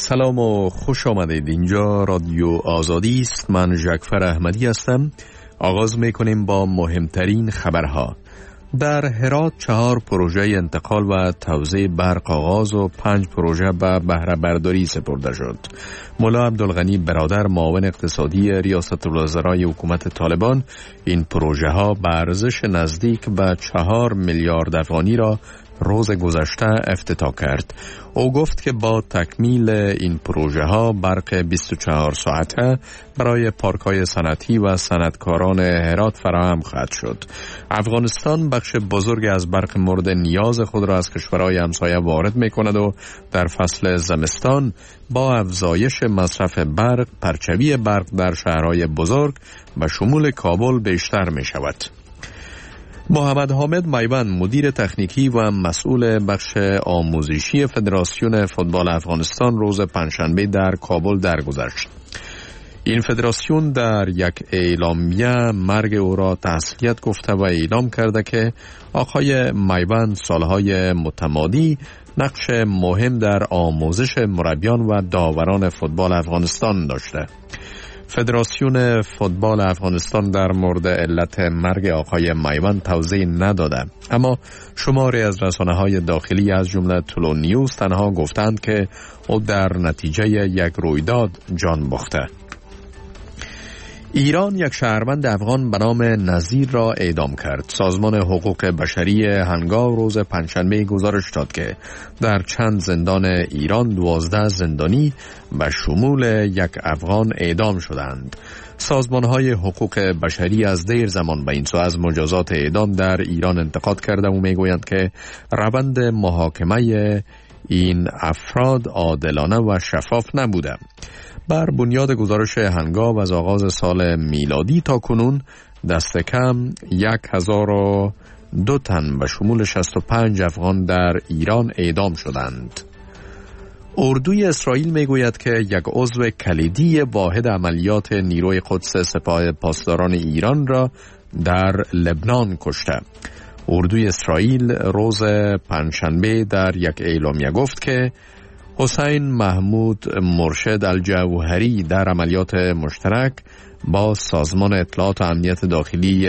سلام و خوش آمدید. اینجا رادیو آزادی است. من جعفر احمدی هستم. آغاز میکنیم با مهمترین خبرها. در هرات 4 پروژه انتقال و توزیع برق آغاز و 5 پروژه به بهره برداری سپرده شد. مولا عبدالغنی برادر معاون اقتصادی ریاست الوزرای حکومت طالبان این پروژه ها به ارزش نزدیک به 4 میلیارد افغانی را روز گذشته افتتاح کرد. او گفت که با تکمیل این پروژه ها برق 24 ساعته برای پارک‌های صنعتی و صنعتکاران هرات فراهم خواهد شد. افغانستان بخش بزرگ از برق مورد نیاز خود را از کشورهای همسایه وارد می‌کند و در فصل زمستان با افزایش مصرف برق، پرچوی برق در شهرهای بزرگ به شمول کابل بیشتر می‌شود. محمد حامد میوند مدیر تکنیکی و مسئول بخش آموزشی فدراسیون فوتبال افغانستان روز پنجشنبه در کابل درگذشت. این فدراسیون در یک اعلامیه مرگ او را تسلیت گفته و اعلام کرده که آقای میوند سالهای متمادی نقش مهم در آموزش مربیان و داوران فوتبال افغانستان داشته. فدراسیون فوتبال افغانستان در مورد علت مرگ آقای میوند توضیح نداده، اما شماری از رسانه‌های داخلی از جمله طلوع نیوز تنها گفتند که او در نتیجه یک رویداد جان باخته. ایران یک شهروند افغان به نام نظیر را اعدام کرد. سازمان حقوق بشری هنگاو روز پنجشنبه گزارش داد که در چند زندان ایران 12 زندانی به شمول یک افغان اعدام شدند. سازمان‌های حقوق بشری از دیر زمان به این سو از مجازات اعدام در ایران انتقاد کرده و میگویند که روند محاکمه این افراد عادلانه و شفاف نبوده. بر بنیاد گزارش هنگاو از آغاز سال میلادی تا کنون دست کم 1002 تن به شمول 65 افغان در ایران اعدام شدند. اردوی اسرائیل میگوید که یک عضو کلیدی واحد عملیات نیروی قدس سپاه پاسداران ایران را در لبنان کشته. اردوی اسرائیل روز پنجشنبه در یک اعلامیه گفت که حسین محمود مرشد الجوهری در عملیات مشترک با سازمان اطلاعات و امنیت داخلی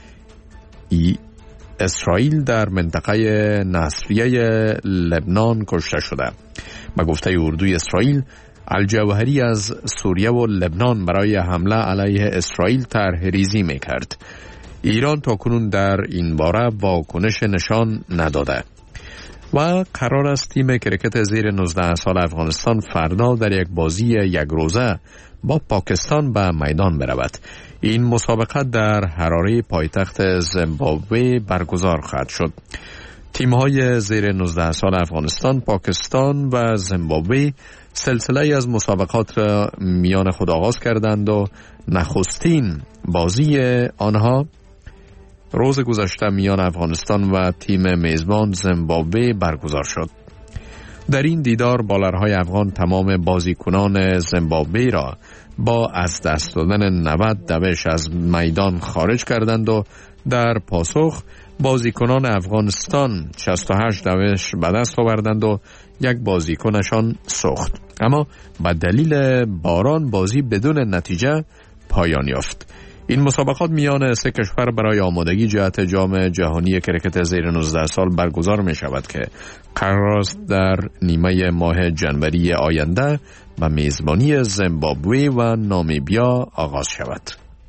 اسرائیل در منطقه نصریه لبنان کشته شده. به گفته اردوی اسرائیل، الجوهری از سوریه و لبنان برای حمله علیه اسرائیل طرح ریزی می‌کرد. ایران تاکنون در این باره واکنش نشان نداده. و قرار است تیم کرکت زیر 19 سال افغانستان فردا در یک بازی یک روزه با پاکستان به میدان برود. این مسابقه در حراره پایتخت زیمبابوه برگزار خواهد شد. تیم‌های زیر 19 سال افغانستان، پاکستان و زیمبابوه سلسله از مسابقات را میان خود آغاز کردند و نخستین بازی آنها روز گذشته میان افغانستان و تیم میزبان زیمبابوه برگزار شد. در این دیدار بالرهای افغان تمام بازیکنان زیمبابوه را با از دست دادن 90 دوش از میدان خارج کردند و در پاسخ بازیکنان افغانستان 68 دوش به دست آوردند و یک بازیکنشان سوخت. اما به دلیل باران بازی بدون نتیجه پایان یافت. این مسابقات میان سه کشور برای آمادگی جهت جام جهانی کرکت زیر 19 سال برگزار می شود که قرار است در نیمه ماه جنوری آینده به میزبانی زیمبابوه و نامیبیا آغاز شود.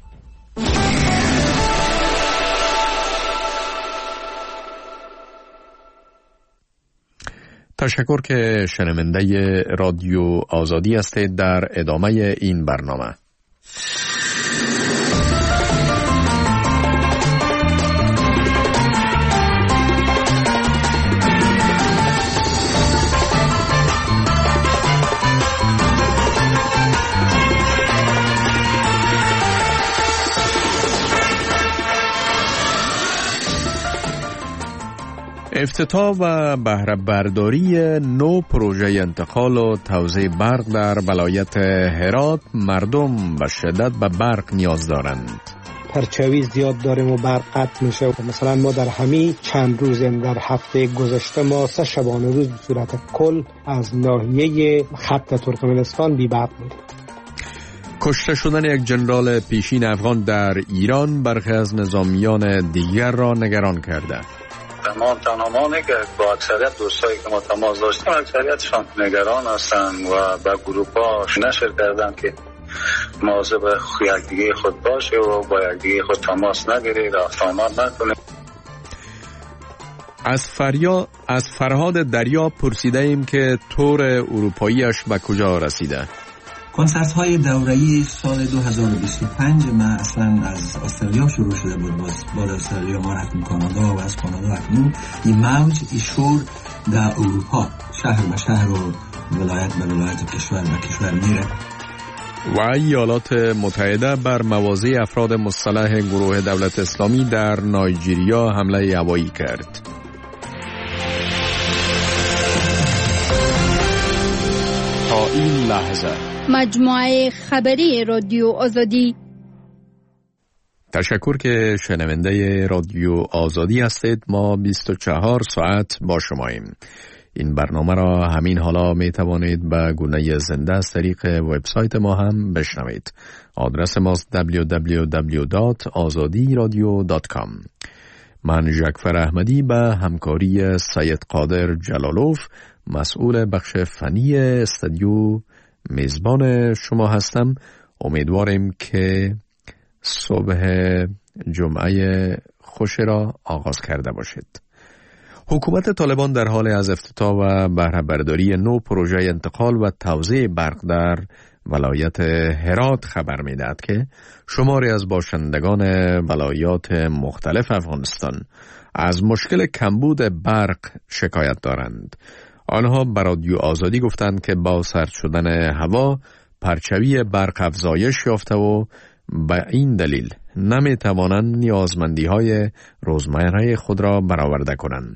تشکر که شنونده رادیو آزادی هستید. در ادامه این برنامه افتتاح و بهره برداری 9 پروژه انتقال و توزیع برق در ولایت هرات. مردم به شدت به برق نیاز دارند. پرچاوی زیاد داریم و برق قطع میشه. مثلا ما در همین چند روز در هفته گذشته ما 3 شبانه روز به صورت کل از ناحیه خط ترکمنستان بی برق بودیم. کشته شدن یک جنرال پیشین افغان در ایران برخی از نظامیان دیگر را نگران کرده. تمامی که با اکثریت دوستایی که ما تماس داشتیم اکثریتشان نگران هستند و به گروه‌ها نشر کردن که مواظب یکدیگه خود باشه و با یکدیگه خود تماس نگیرید، رفت آمد نکنید. از فرهاد دریا پرسیده ایم که تور اروپاییش به کجا رسیده. کنسرت های دوره‌ای سال 2025 ما اصلا از استرالیا شروع شده بود. بعد استرالیا ما رفتیم کانادا و از کانادا اکنون این موج شور در اروپا شهر به شهر و ولایت به ولایت کشور به کشور میره. و ایالات متحده بر مواضع افراد مسلح گروه دولت اسلامی در نایجیریا حمله هوایی کرد. تا این لحظه مجموعه خبری رادیو آزادی. تشکر که شنونده رادیو آزادی هستید. ما 24 ساعت با شماییم. این برنامه را همین حالا می توانید به گونه زنده از طریق وبسایت ما هم بشنوید. آدرس ماست www.azadiradio.com. من جعفر احمدی به همکاری سید قادر جلالوف مسئول بخش فنی استودیو میزبان شما هستم. امیدواریم که صبح جمعه خوش را آغاز کرده باشید. حکومت طالبان در حال از افتتاح و بهره برداری نو پروژه انتقال و توزیع برق در ولایت هرات خبر می‌دهد که شماری از باشندگان ولایات مختلف افغانستان از مشکل کمبود برق شکایت دارند. آنها بر رادیو آزادی گفتند که با سرد شدن هوا پرچاوی برق افزایش یافته و به این دلیل نمی توانند نیازمندی‌های روزمره خود را برآورده کنند.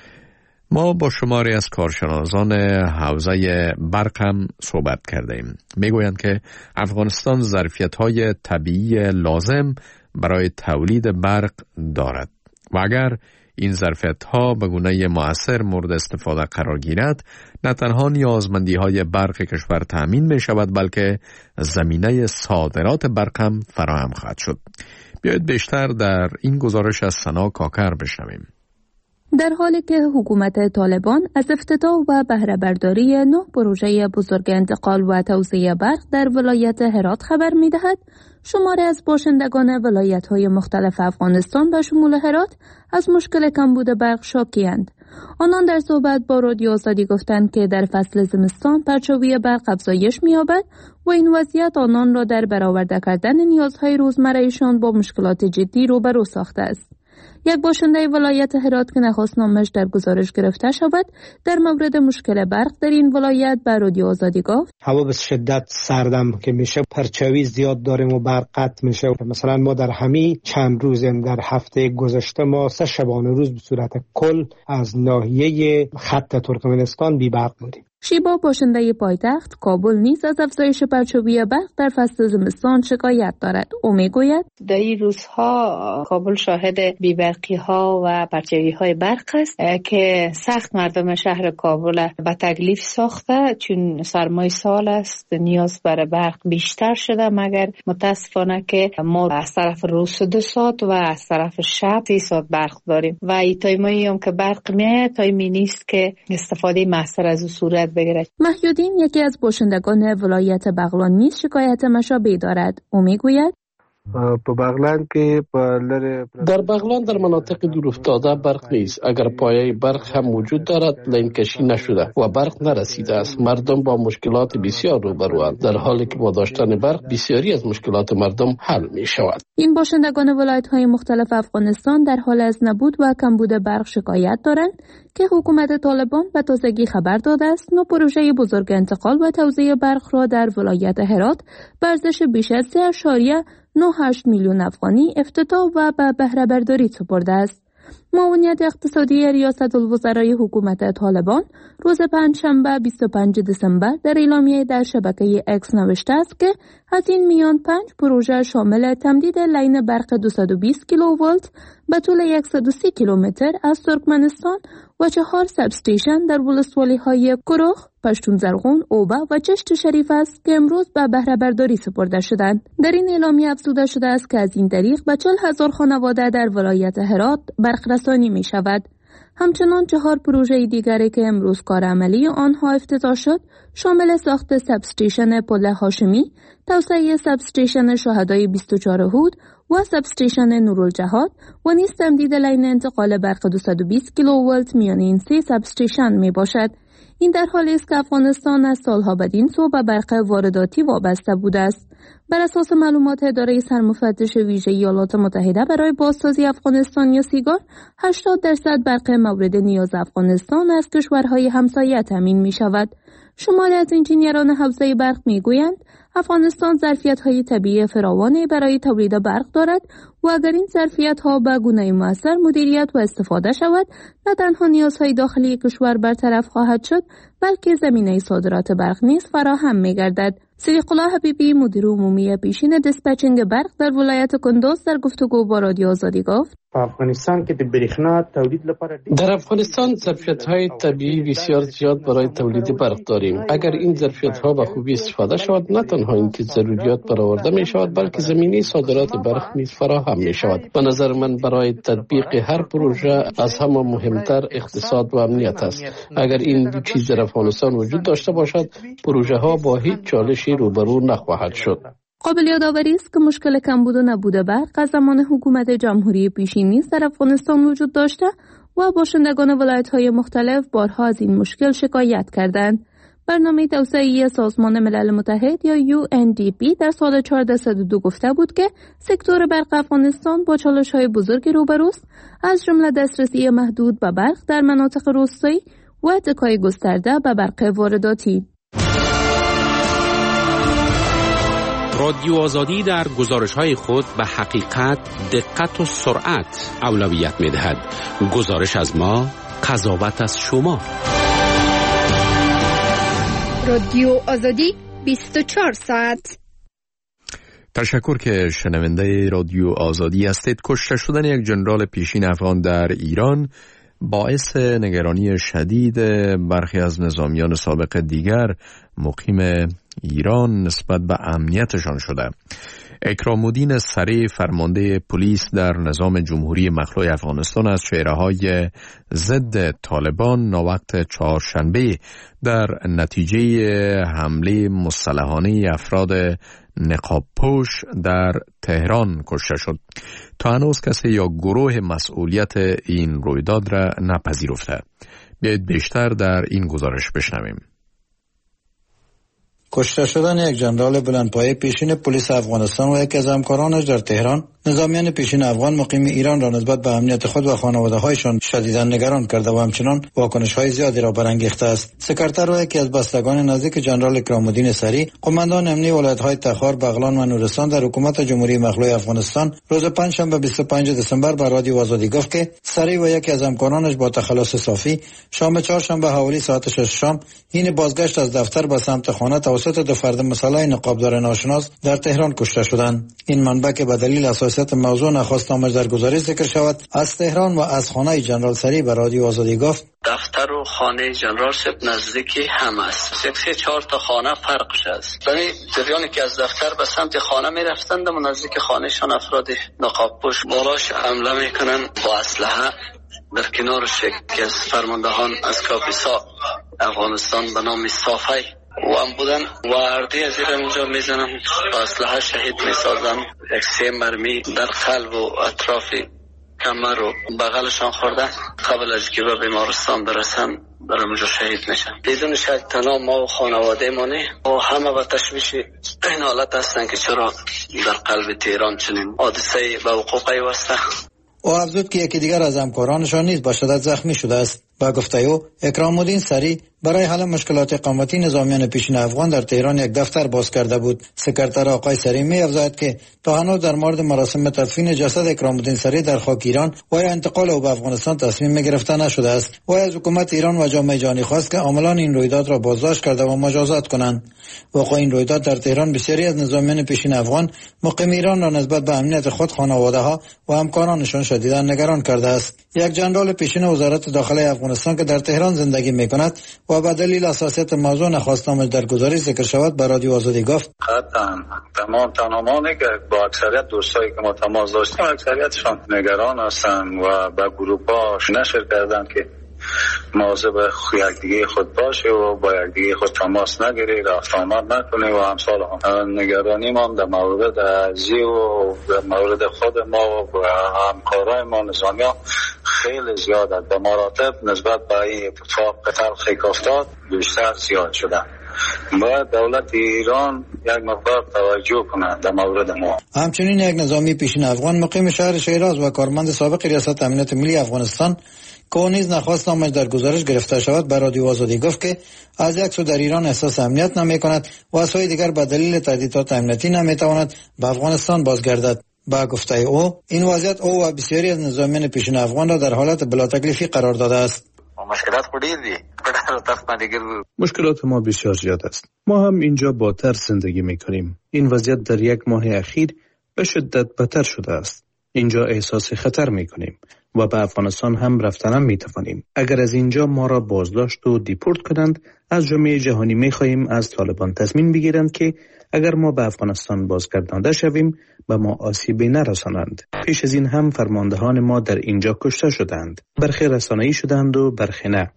ما با شماری از کارشناسان حوزه برق هم صحبت کردیم. میگویند که افغانستان ظرفیت‌های طبیعی لازم برای تولید برق دارد و اگر این ظرفیت‌ها به گونه مؤثر مورد استفاده قرار گیرد، نه تنها نیازمندی‌های برق کشور تأمین می شود بلکه زمینه صادرات برق هم فراهم خواهد شد. بیایید بیشتر در این گزارش از سنا کاکر بشنویم. در حالی که حکومت طالبان از افتتاح و بهره برداری 9 پروژه بزرگ انتقال و توزیع برق در ولایت هرات خبر می‌دهد، شماری از باشندگان ولایت‌های مختلف افغانستان به شمول هرات از مشکل کمبود برق شاکی‌اند. آنان در صحبت با رادیو آزادی گفتند که در فصل زمستان پرچاوی برق افزایش می‌یابد و این وضعیت آنان را در برآورده کردن نیازهای روزمره‌شان با مشکلات جدی روبرو ساخته است. یک باشنده ولایت هرات که نخواست نامش در گزارش گرفته شود در مورد مشکل برق در این ولایت به رادیو آزادی گفت: هوا به شدت سردم که میشه، پرچاوی زیاد داریم و برق قطع میشه. مثلا ما در همین چند روز در هفته گذشته ما 3 شبانه روز به صورت کل از ناحیه خط ترکمنستان بی برق بودیم. شیبا باشنده پایتخت کابل نیز از افزایش پرچاوی برق در فصل زمستان شکایت دارد. او میگوید در این روزها کابل شاهد بی‌برقی ها و پرچاوی های برق است که سخت مردم شهر کابل به تکلیف ساخته، چون سرمای سال است نیاز برای برق بیشتر شده، مگر متاسفانه که ما از طرف روز 2 ساعت و از طرف شب 3 ساعت برق داریم و این تایمایی هم که برق میاد تایمی نیست که استفاده مؤثر از او صورت بگیرد. محیودین یکی از باشندگان ولایت بغلان نیز شکایت مشابهی دارد. او میگوید در بغلان در مناطق دور افتاده برق نیست. اگر پایه برق هم وجود دارد لاین کشی نشده و برق نرسیده است. مردم با مشکلات بسیار روبروند، در حالی که با داشتن برق بسیاری از مشکلات مردم حل می شود. این باشندگان ولایت‌های مختلف افغانستان در حال از نبود و کمبود برق شکایت دارند که حکومت طالبان به تازگی خبر داده است نو پروژه بزرگ انتقال و توزیع برق را در ولایت هرات به ارزش بیش از 3.98 میلیون افغانی افتتاح و به بهره برداری سپرده است. معاونیت اقتصادی ریاست الوزرای حکومت طالبان روز پنجشنبه 25 دسامبر در اعلامیه در شبکه اکس نوشته است که از این میان 5 پروژه شامل تمدید لین برق 220 کیلوولت به طول 130 کیلومتر از ترکمنستان و 4 سبستیشن در ولسوالی‌های کرخ، پشتون زرغون، اوبه و چشت شریف است که امروز به بهره برداری سپرده شدند. در این اعلامیه افزوده شده است که از این طریق به 40,000 خانواده در ولایت هرات برق رسانی می شود. همچنان 4 پروژه دیگری که امروز کار عملی آنها افتتاح شد شامل ساخت سبستیشن پل هاشمی، توسعه سبستیشن شهدای 24 هود و سبستیشن نورالجهاد و نیز تمدید لین انتقال برق 220 کیلوولت میان این 3 سبستیشن می باشد. این در حالی است که افغانستان از سالها بدین سو به برق وارداتی وابسته بوده است. بر اساس معلومات اداره سرمفتش ویژه ایالات متحده برای بازسازی افغانستان یا سیگار، 80% برق مورد نیاز افغانستان از کشورهای همسایه تامین می شود. شماری از انجینیران حوزه برق می گویند افغانستان ظرفیت‌های طبیعی فراوانی برای تولید برق دارد و اگر این ظرفیت‌ها به گونه مؤثر مدیریت و استفاده شود، نه تنها نیازهای داخلی کشور برطرف خواهد شد، بلکه زمینه صادرات برق نیز فراهم می‌گردد. صدیق الله حبیبی، مدیر عمومی پیشین دیسپچینگ برق در ولایت کندوز، در گفتگو با رادیو آزادی گفت: افغانستان که د بریښنا تولید لپاره در افغانستان ظرفیت‌های طبیعی بسیار زیاد برای تولید برق داریم. اگر این ظرفیت‌ها به خوبی استفاده شود، نه تنها اینکه ضروریات برآورده می شود، بلکه زمینه صادرات برق نیز فراهم می شود. به نظر من برای تطبیق هر پروژه از همه مهمتر اقتصاد و امنیت است. اگر این دو چیز در افغانستان وجود داشته باشد، پروژه ها با هیچ چالشی روبرو نخواهد شد. قابل یادآوری است که مشکل کمبود و نبود برق از زمان حکومت جمهوری پیشین نیز در افغانستان وجود داشته و باشندگان ولایت‌های مختلف بارها از این مشکل شکایت کردند. برنامه توسعه‌ای سازمان ملل متحد یا UNDP در سال 1402 گفته بود که سکتور برق افغانستان با چالش‌های بزرگی روبروست، از جمله دسترسی محدود به برق در مناطق روستایی و اتکای گسترده به برق وارداتی. رادیو آزادی در گزارش‌های خود به حقیقت، دقت و سرعت اولویت می‌دهد. گزارش از ما، قضاوت از شما. رادیو آزادی 24 ساعت. تشکر که شنونده رادیو آزادی هستید. کشته شدن یک جنرال پیشین افغان در ایران باعث نگرانی شدید برخی از نظامیان سابق دیگر مقیم ایران نسبت به امنیتشان شده. اکرام الدین سری، فرمانده پلیس در نظام جمهوری مخلوع افغانستان، از چهره‌های ضد طالبان ناوقت چهارشنبه در نتیجه حمله مسلحانه افراد نقاب پوش در تهران کشته شد. تا هنوز کسی یا گروه مسئولیت این رویداد را نپذیرفته. بیایید بیشتر در این گزارش بشنویم. کشته شدن یک ژنرال بلندپایه پیشین پلیس افغانستان و یکی از همکارانش در تهران، نظامیان پیشین افغان مقیم ایران را نسبت به امنیت خود و خانواده‌هایشان شدیداً نگران کرده و همچنان واکنش‌های زیادی را برانگیخته است. سکرتر و یکی از بستگان نزدیک ژنرال اکرام الدین سری، قماندان امنی ولایت‌های تخار، بغلان و نورستان در حکومت جمهوری مخلوع افغانستان، روز پنجشنبه 25 دسامبر به رادیو آزادی گفت که سری و یکی از همکارانش با تخلص صافی شام چهارشنبه حوالی ساعت 6 شام حین بازگشت از دفتر به سمت خانه توسط دو فرد مسلح نقابدار ناشناس در تهران کشته شدند. این منبع که به دلیل حساسیت موضوع نخواست نامش در گزارش ذکر شود، از تهران و از خانه ژنرال سری به رادیو آزادی گفت: دفتر و خانه ژنرال سپ نزدیکی هم است. 3-4 تا خانه فرقش است. در جریانی که از دفتر به سمت خانه می رفتند و نزدیک خانهشان افراد نقاب پوش بالاش حمله میکنن با اسلحه. در کنارش یکی از فرماندهان از کاپیسا افغانستان به نام صافی و هم بودن و اردی از این اونجا میزنن، با اسلحه شهید میسازن. 3 مرمی در قلب و اطراف کمر و بغلشان خورده. قبل از که به بیمارستان برسن در اونجا شهید میشن. بدون شک تنها ما و خانواده مانه و همه به تشویش این حالت هستن که چرا در قلب تهران چنین حادثه به وقوع پیوسته. او افزود که یکی دیگر از همکارانشان نیز به شدت زخمی شده است. با گفته او اکرام الدین سری برای حل مشکلات اقامتی نظامیان پیشین افغان در تهران یک دفتر باز کرده بود. سکرتر آقای سری می افزاید که تا هنوز در مورد مراسم تدفین جسد اکرام الدین سری در خاک ایران و یا انتقال او به افغانستان تصمیم گرفته نشده است و از حکومت ایران و جامعه جهانی خواست که عاملان این رویداد را بازداشت کرده و مجازات کنند. وقوع این رویداد در تهران بسیاری از نظامیان پیشین افغان مقیم ایران را نسبت به امنیت خود، خانواده‌ها و همکارانشان شدیداً نگران کرده است. یک جنرال پیشین وزارت داخلی افغانستان که در تهران زندگی می‌کند و به دلیل حساسیت موضوع نخواستم در گزارش ذکر شود به رادیو آزادی گفت: تمامی که با اکثریت دوستایی که ما تماس داشتیم اکثریتشان نگران هستند و به گروه‌هاش نشر کردند که مواظب یکدیگه خود باشه و با یکدیگه خود تماس نگیره، رفت آمد نکنه و امثال هم. نگرانی ما در مورد ازی و در مورد خود ما و همکارای ما نظامیان خیلی زیاد است. به مراتب نسبت به این اتفاق تلخی که افتاد بیشتر زیاد شده. باید دولت ایران یک مقدار توجه کنه در مورد ما. همچنین یک نظامی پیشین افغان مقیم شهر شیراز و کارمند سابق ریاست امنیت ملی افغانستان که نیز نخواست نامش در گزارش گرفته شود به رادیو آزادی گفت که از یک سو در ایران احساس امنیت نمی کند و از سوی دیگر به دلیل تهدیدات امنیتی نمی تواند به افغانستان بازگردد. با گفته او این وضعیت او و بسیاری از نظامیان پیشین افغان را در حالت بلا تکلیفی قرار داده است. مشکلات ما بسیار زیاد است. ما هم اینجا با ترس زندگی میکنیم. این وضعیت در یک ماه اخیر به شدت بدتر شده است. اینجا احساس خطر میکنیم و به افغانستان هم رفتن میتوانیم. اگر از اینجا ما را بازداشت و دیپورت کنند، از جامعه جهانی میخواهیم از طالبان تصمیم بگیرند که اگر ما به افغانستان بازگردانده شویم به ما آسیبی نرسانند. پیش از این هم فرماندهان ما در اینجا کشته شدند. برخی رسانه‌ای شدند و برخی نه.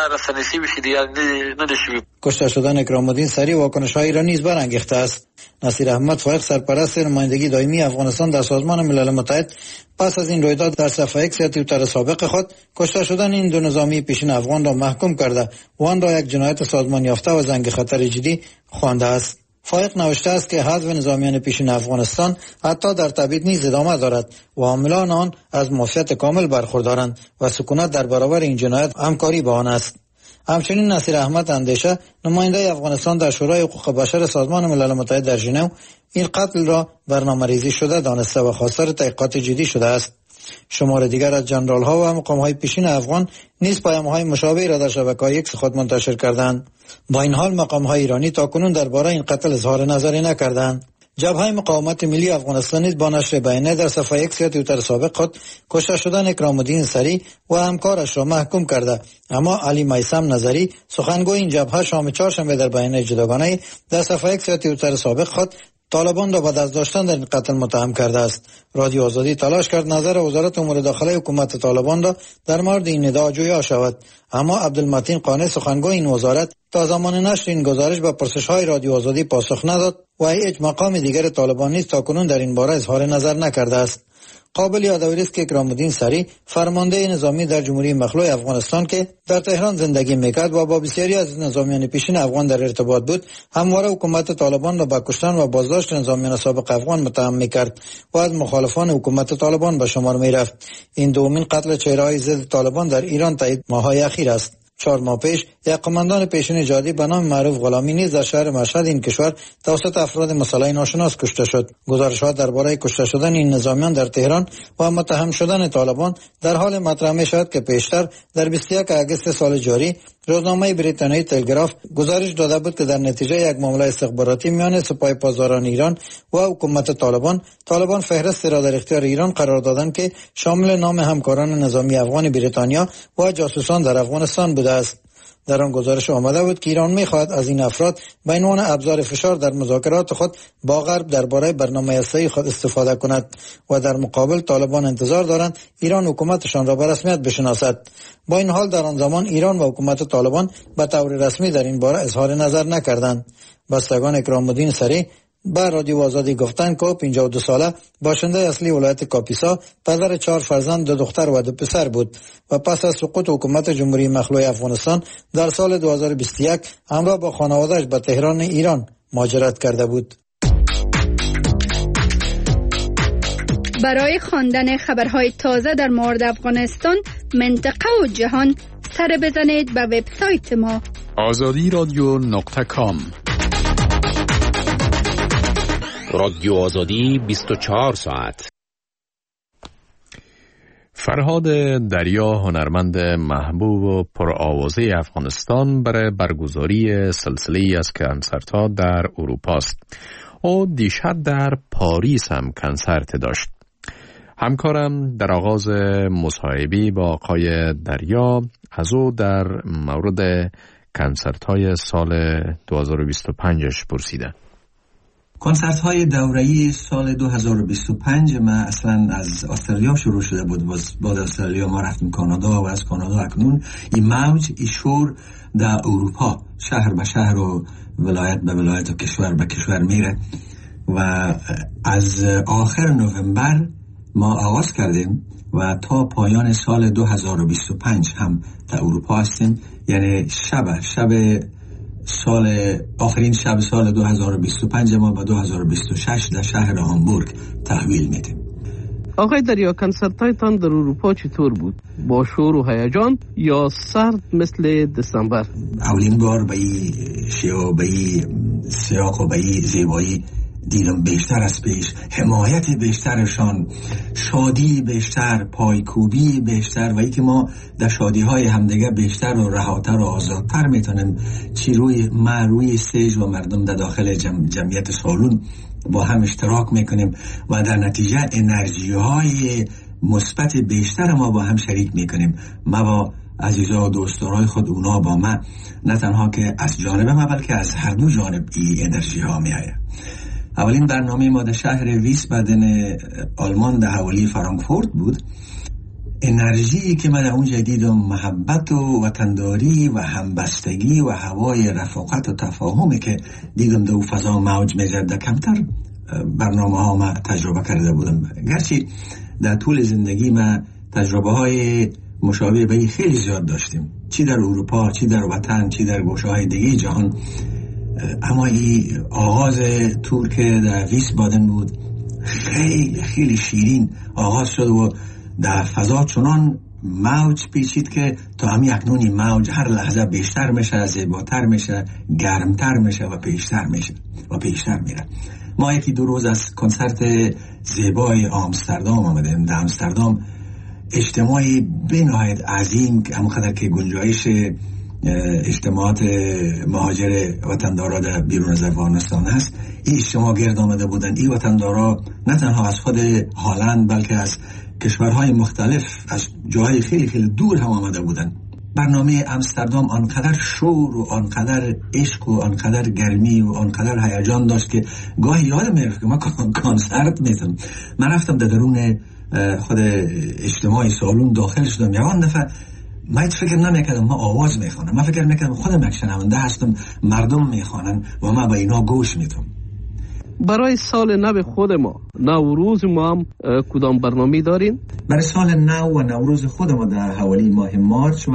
کشته شدن اکرام الدین سری واکنش‌های ایران نیز برانگیخته است. نصیر احمد فائق سرپرست نمایندگی دائمی افغانستان در سازمان ملل متحد پس از این رویداد در صفحه ایکس توییتر سابق خود کشته شدن این دو نظامی پیشین افغان را محکوم کرده و آن را یک جنایت سازمان یافته و زنگ خطر جدی خوانده است. فائق نوشته است که حذف نظامیان پیشین افغانستان حتی در تبعید نیز ادامه دارد و عاملان آن از معافیت کامل برخوردارند و سکونت در برابر این جنایت همکاری با آن است. همچنین نصیر احمد اندیشه نماینده افغانستان در شورای حقوق بشر سازمان ملل متحد در ژنو این قتل را برنامه‌ریزی شده دانسته و خواستار تحقیقات جدی شده است. شمار دیگر از جنرال ها و مقام های پیشین افغان نیز پیام های مشابهی را در شبکه‌های ایکس خود منتشر کردند. با این حال مقام های ایرانی تاکنون درباره این قتل اظهار نظری نکردند. جبهه مقاومت ملی افغانستان نیز با نشر بیانیه در صفحه ایکس یا توییتر سابق خود کشته شدن اکرام الدین سری و همکارش را محکوم کرده، اما علی میثم نظری سخنگوی این جبهه شام چهارشنبه در بیانیه جداگانه در صفحه ایکس یا توییتر سابق خود طالبان را به دست داشتن در این قتل متهم کرده است. رادیو آزادی تلاش کرد نظر وزارت امور داخلی حکومت طالبان را در مورد این ادعا جویا شود، اما عبدالمتین قانع سخنگوی این وزارت تا زمان نشر این گزارش به پرسش‌های رادیو آزادی پاسخ نداد و هیچ مقام دیگر طالبان نیز تاکنون در این باره اظهار نظر نکرده است. قابل یادآوری است که اکرام الدین سری فرمانده نظامی در جمهوری مخلوع افغانستان که در تهران زندگی میکرد و با بسیاری از نظامیان پیشین افغان در ارتباط بود، همواره حکومت طالبان را به کشتن و بازداشت نظامیان سابق افغان متهم میکرد و از مخالفان حکومت طالبان به شمار میرفت. این دومین قتل چهره‌های ضد طالبان در ایران تا ماه‌های اخیر است. 4 ماه پیش یک قماندان پیشین جهادی به نام معروف غلامی نیز در شهر مشهد این کشور توسط افراد مسلح ناشناس کشته شد. گزارش‌ها درباره کشته شدن این نظامیان در تهران و متهم شدن طالبان در حال مطرح می‌شود که پیشتر در 21 آگوست سال جاری روزنامه بریتانیایی تلگراف گزارش داده بود که در نتیجه یک معامله استخباراتی میان سپاه پاسداران ایران و حکومت طالبان فهرستی را در اختیار ایران قرار دادند که شامل نام همکاران نظامی افغان بریتانیا و جاسوسان در افغانستان بوده است. در آن گزارش آمده بود که ایران می‌خواهد از این افراد به عنوان ابزار فشار در مذاکرات خود با غرب درباره برنامه هسته‌ای خود استفاده کند و در مقابل طالبان انتظار دارند ایران حکومتشان را به رسمیت بشناسد. با این حال در آن زمان ایران و حکومت طالبان به طور رسمی در این باره اظهار نظر نکردند. بستگان اکرام الدین سری با رادیو آزادی گفتند که 52 ساله باشنده اصلی ولایت کاپیسا، پدر 4 فرزند، 2 دختر و 2 پسر بود و پس از سقوط حکومت جمهوری مخلوع افغانستان در سال 2021 همراه با خانواده‌اش به تهران ایران مهاجرت کرده بود. برای خواندن خبرهای تازه در مورد افغانستان، منطقه و جهان سر بزنید به وبسایت ما azadi.com. رادیو آزادی 24 ساعت. فرهاد دریا هنرمند محبوب و پرآوازه افغانستان برای برگزاری سلسله از کنسرت‌ها در اروپا است. او دیشب در پاریس هم کنسرت داشت. همکارم در آغاز مصاحبه با آقای دریا از او در مورد کنسرت‌های سال 2025 پرسیده. کنسرت های دوره‌ای سال 2025 ما اصلا از استرالیا شروع شده بود. بعد استرالیا ما رفتیم کانادا و از کانادا اکنون این موج شور در اروپا شهر به شهر و ولایت به ولایت و کشور به کشور میره و از آخر نوامبر ما آغاز کردیم و تا پایان سال 2025 هم در اروپا هستیم. یعنی آخرین شب سال 2025 ما با 2026 در شهر هامبورگ تحویل میدیم. آقای دریا، کنسرت‌هایتان در اروپا چطور بود؟ با شور و هیجان یا سرد مثل دسامبر؟ اولین بار به این شیوه، به این سیاق و به این زیبایی دیدم بیشتر از پیش. حمایت بیشترشان، شادی بیشتر، پایکوبی بیشتر و ای که ما در شادی های همدیگه بیشتر و رهاتر و آزادتر میتونیم چی روی استیج و مردم در داخل جمعیت سالون با هم اشتراک میکنیم و در نتیجه انرژی های مثبت بیشتر ما با هم شریک میکنیم. ما با عزیزا و دوستان خود، اونا با ما، نه تنها که از جانب ما بلکه از هر دو جانب این انرژی ها میآید. اولین برنامه ما در شهر ویسبادن آلمان در حوالی فرانکفورت بود. انرژی که من در اونجا دیدم، محبت و وطنداری و همبستگی و هوای رفاقت و تفاهمی که دیدم در فضا موج میزد، در کمتر برنامه ها ما تجربه کرده بودم. گرچه در طول زندگی ما تجربه های مشابه به خیلی زیاد داشتیم، چی در اروپا، چی در وطن، چی در گوشه های دیگه جهان، اما این آغاز تور که در ویسبادن بود خیلی خیلی شیرین آغاز شد و در فضا چنان موج پیچید که تا همین اکنون این موج هر لحظه بیشتر میشه، زیباتر میشه، گرمتر میشه و پیشتر میشه و پیشتر میره. ما یکی دو روز از کنسرت زیبای آمستردام آمدیم. در آمستردام اجتماعی بنهایت عظیم، همونقدر که گنجایش اجتماعات مهاجر وطندارا در بیرون از افغانستان هست، این اجتماع گرد آمده بودن. این وطندارا نه تنها از خود هالند بلکه از کشورهای مختلف، از جاهای خیلی خیلی دور هم آمده بودن. برنامه آمستردام آنقدر شور و آنقدر عشق و آنقدر گرمی و آنقدر هیجان داشت که گاهی یادم میرفت که ما کنسرت میتم. من رفتم در درون خود اجتماعی سالون داخل شدم. یوان دفعه من فکر نمیکردم ما آواز میخوانم، من فکر میکردم خودم یک شنونده هستم، مردم میخوانن و من با اینا گوش میدم. برای سال نو خود ما، نوروز ما هم کدام برنامه دارین؟ برای سال نو و نوروز خود ما در حوالی ماه مارچ و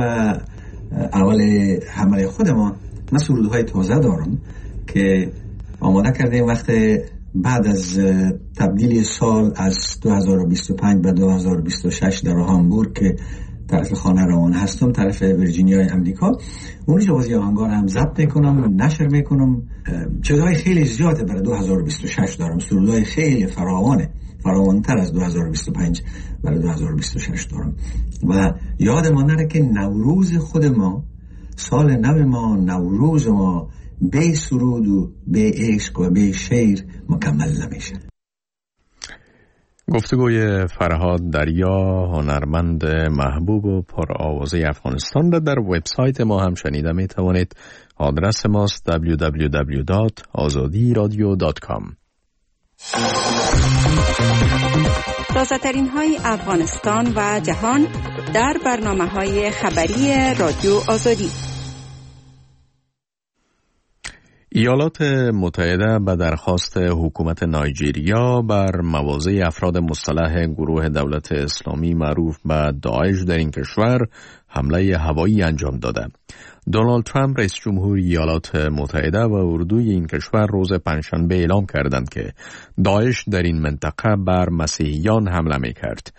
اول حمله خود ما، من سرودهای تازه دارم که آماده کردیم وقت بعد از تبدیل سال از 2025 به 2026 در هامبورگ که طرف خانه روان هستم، طرف ویرجینیای امریکا. اونجا بازی آهنگار هم ضبط میکنم، نشر میکنم. چیزهای خیلی زیاده برای 2026 دارم، سرودهای خیلی فراوانتر از 2025 برای 2026 دارم. و یادمان نره که نوروز خود ما، سال نو ما، نوروز ما به سرود و به عشق و به شعر مکمل نمیشه. گفتگوی فرهاد دریا هنرمند محبوب و پرآوازه افغانستان را در وبسایت ما هم شنیده می توانید. آدرس ماست www.azadiradio.com. تازه‌ترین های افغانستان و جهان در برنامه‌های خبری رادیو آزادی. ایالات متحده به درخواست حکومت نایجیریا بر مواضع افراد مسلح گروه دولت اسلامی معروف به داعش در این کشور حمله هوایی انجام داده. دونالد ترامپ رئیس جمهور ایالات متحده و اردوی این کشور روز پنجشنبه اعلام کردند که داعش در این منطقه بر مسیحیان حمله می کرد.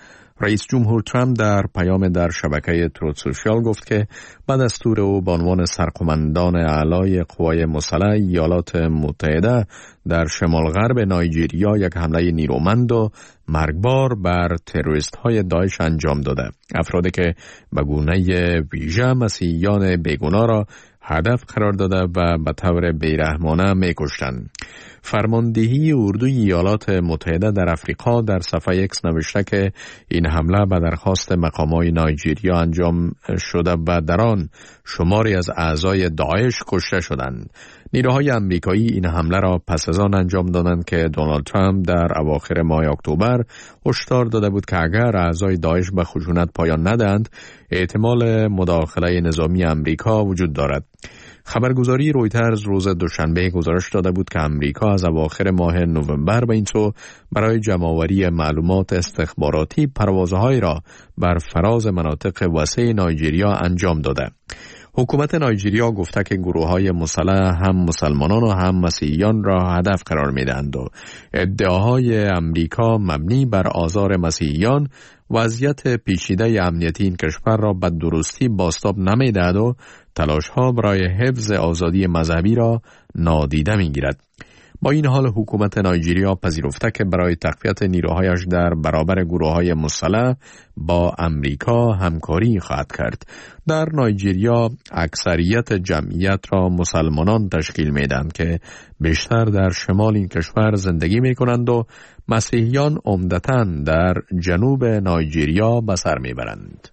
رئیس جمهور ترامپ در پیام در شبکه تروت سوشیال گفت که به دستور او به عنوان سرقماندان اعلای قوای مسلح ایالات متحده در شمال غرب نایجریا یک حمله نیرومند و مرگبار بر تروریست های داعش انجام داده. افرادی که به گونه ویژه مسیحیان بیگناه را هدف قرار داده و به طور بیرحمانه می‌کشتند. فرماندهی اردوی ایالات متحده در افریقا در صفحه ایکس نوشته که این حمله به درخواست مقامات نایجریا انجام شده و در آن شماری از اعضای داعش کشته شدند. نیروهای امریکایی این حمله را پس از آن انجام دادند که دونالد ترامپ در اواخر ماه اکتبر هشدار داده بود که اگر اعضای داعش به خشونت پایان ندهند احتمال مداخله نظامی امریکا وجود دارد. خبرگزاری رویترز روز دوشنبه گزارش داده بود که امریکا از اواخر ماه نوامبر به این سو برای جمع‌آوری معلومات استخباراتی پروازهایی را بر فراز مناطق وسیع نایجریا انجام داده. حکومت نایجریا گفته که گروه‌های مسلح هم مسلمانان و هم مسیحیان را هدف قرار می‌دهند و ادعاهای امریکا مبنی بر آزار مسیحیان وضعیت پیچیده امنیتی این کشور را به درستی بازتاب نمی‌دهد و تلاش‌ها برای حفظ آزادی مذهبی را نادیده می‌گیرد. با این حال حکومت نایجریا پذیرفته که برای تقویت نیروهایش در برابر گروه‌های مسلح با امریکا همکاری خواهد کرد. در نایجریا اکثریت جمعیت را مسلمانان تشکیل میدهند که بیشتر در شمال این کشور زندگی میکنند و مسیحیان عمدتاً در جنوب نایجریا به سر میبرند.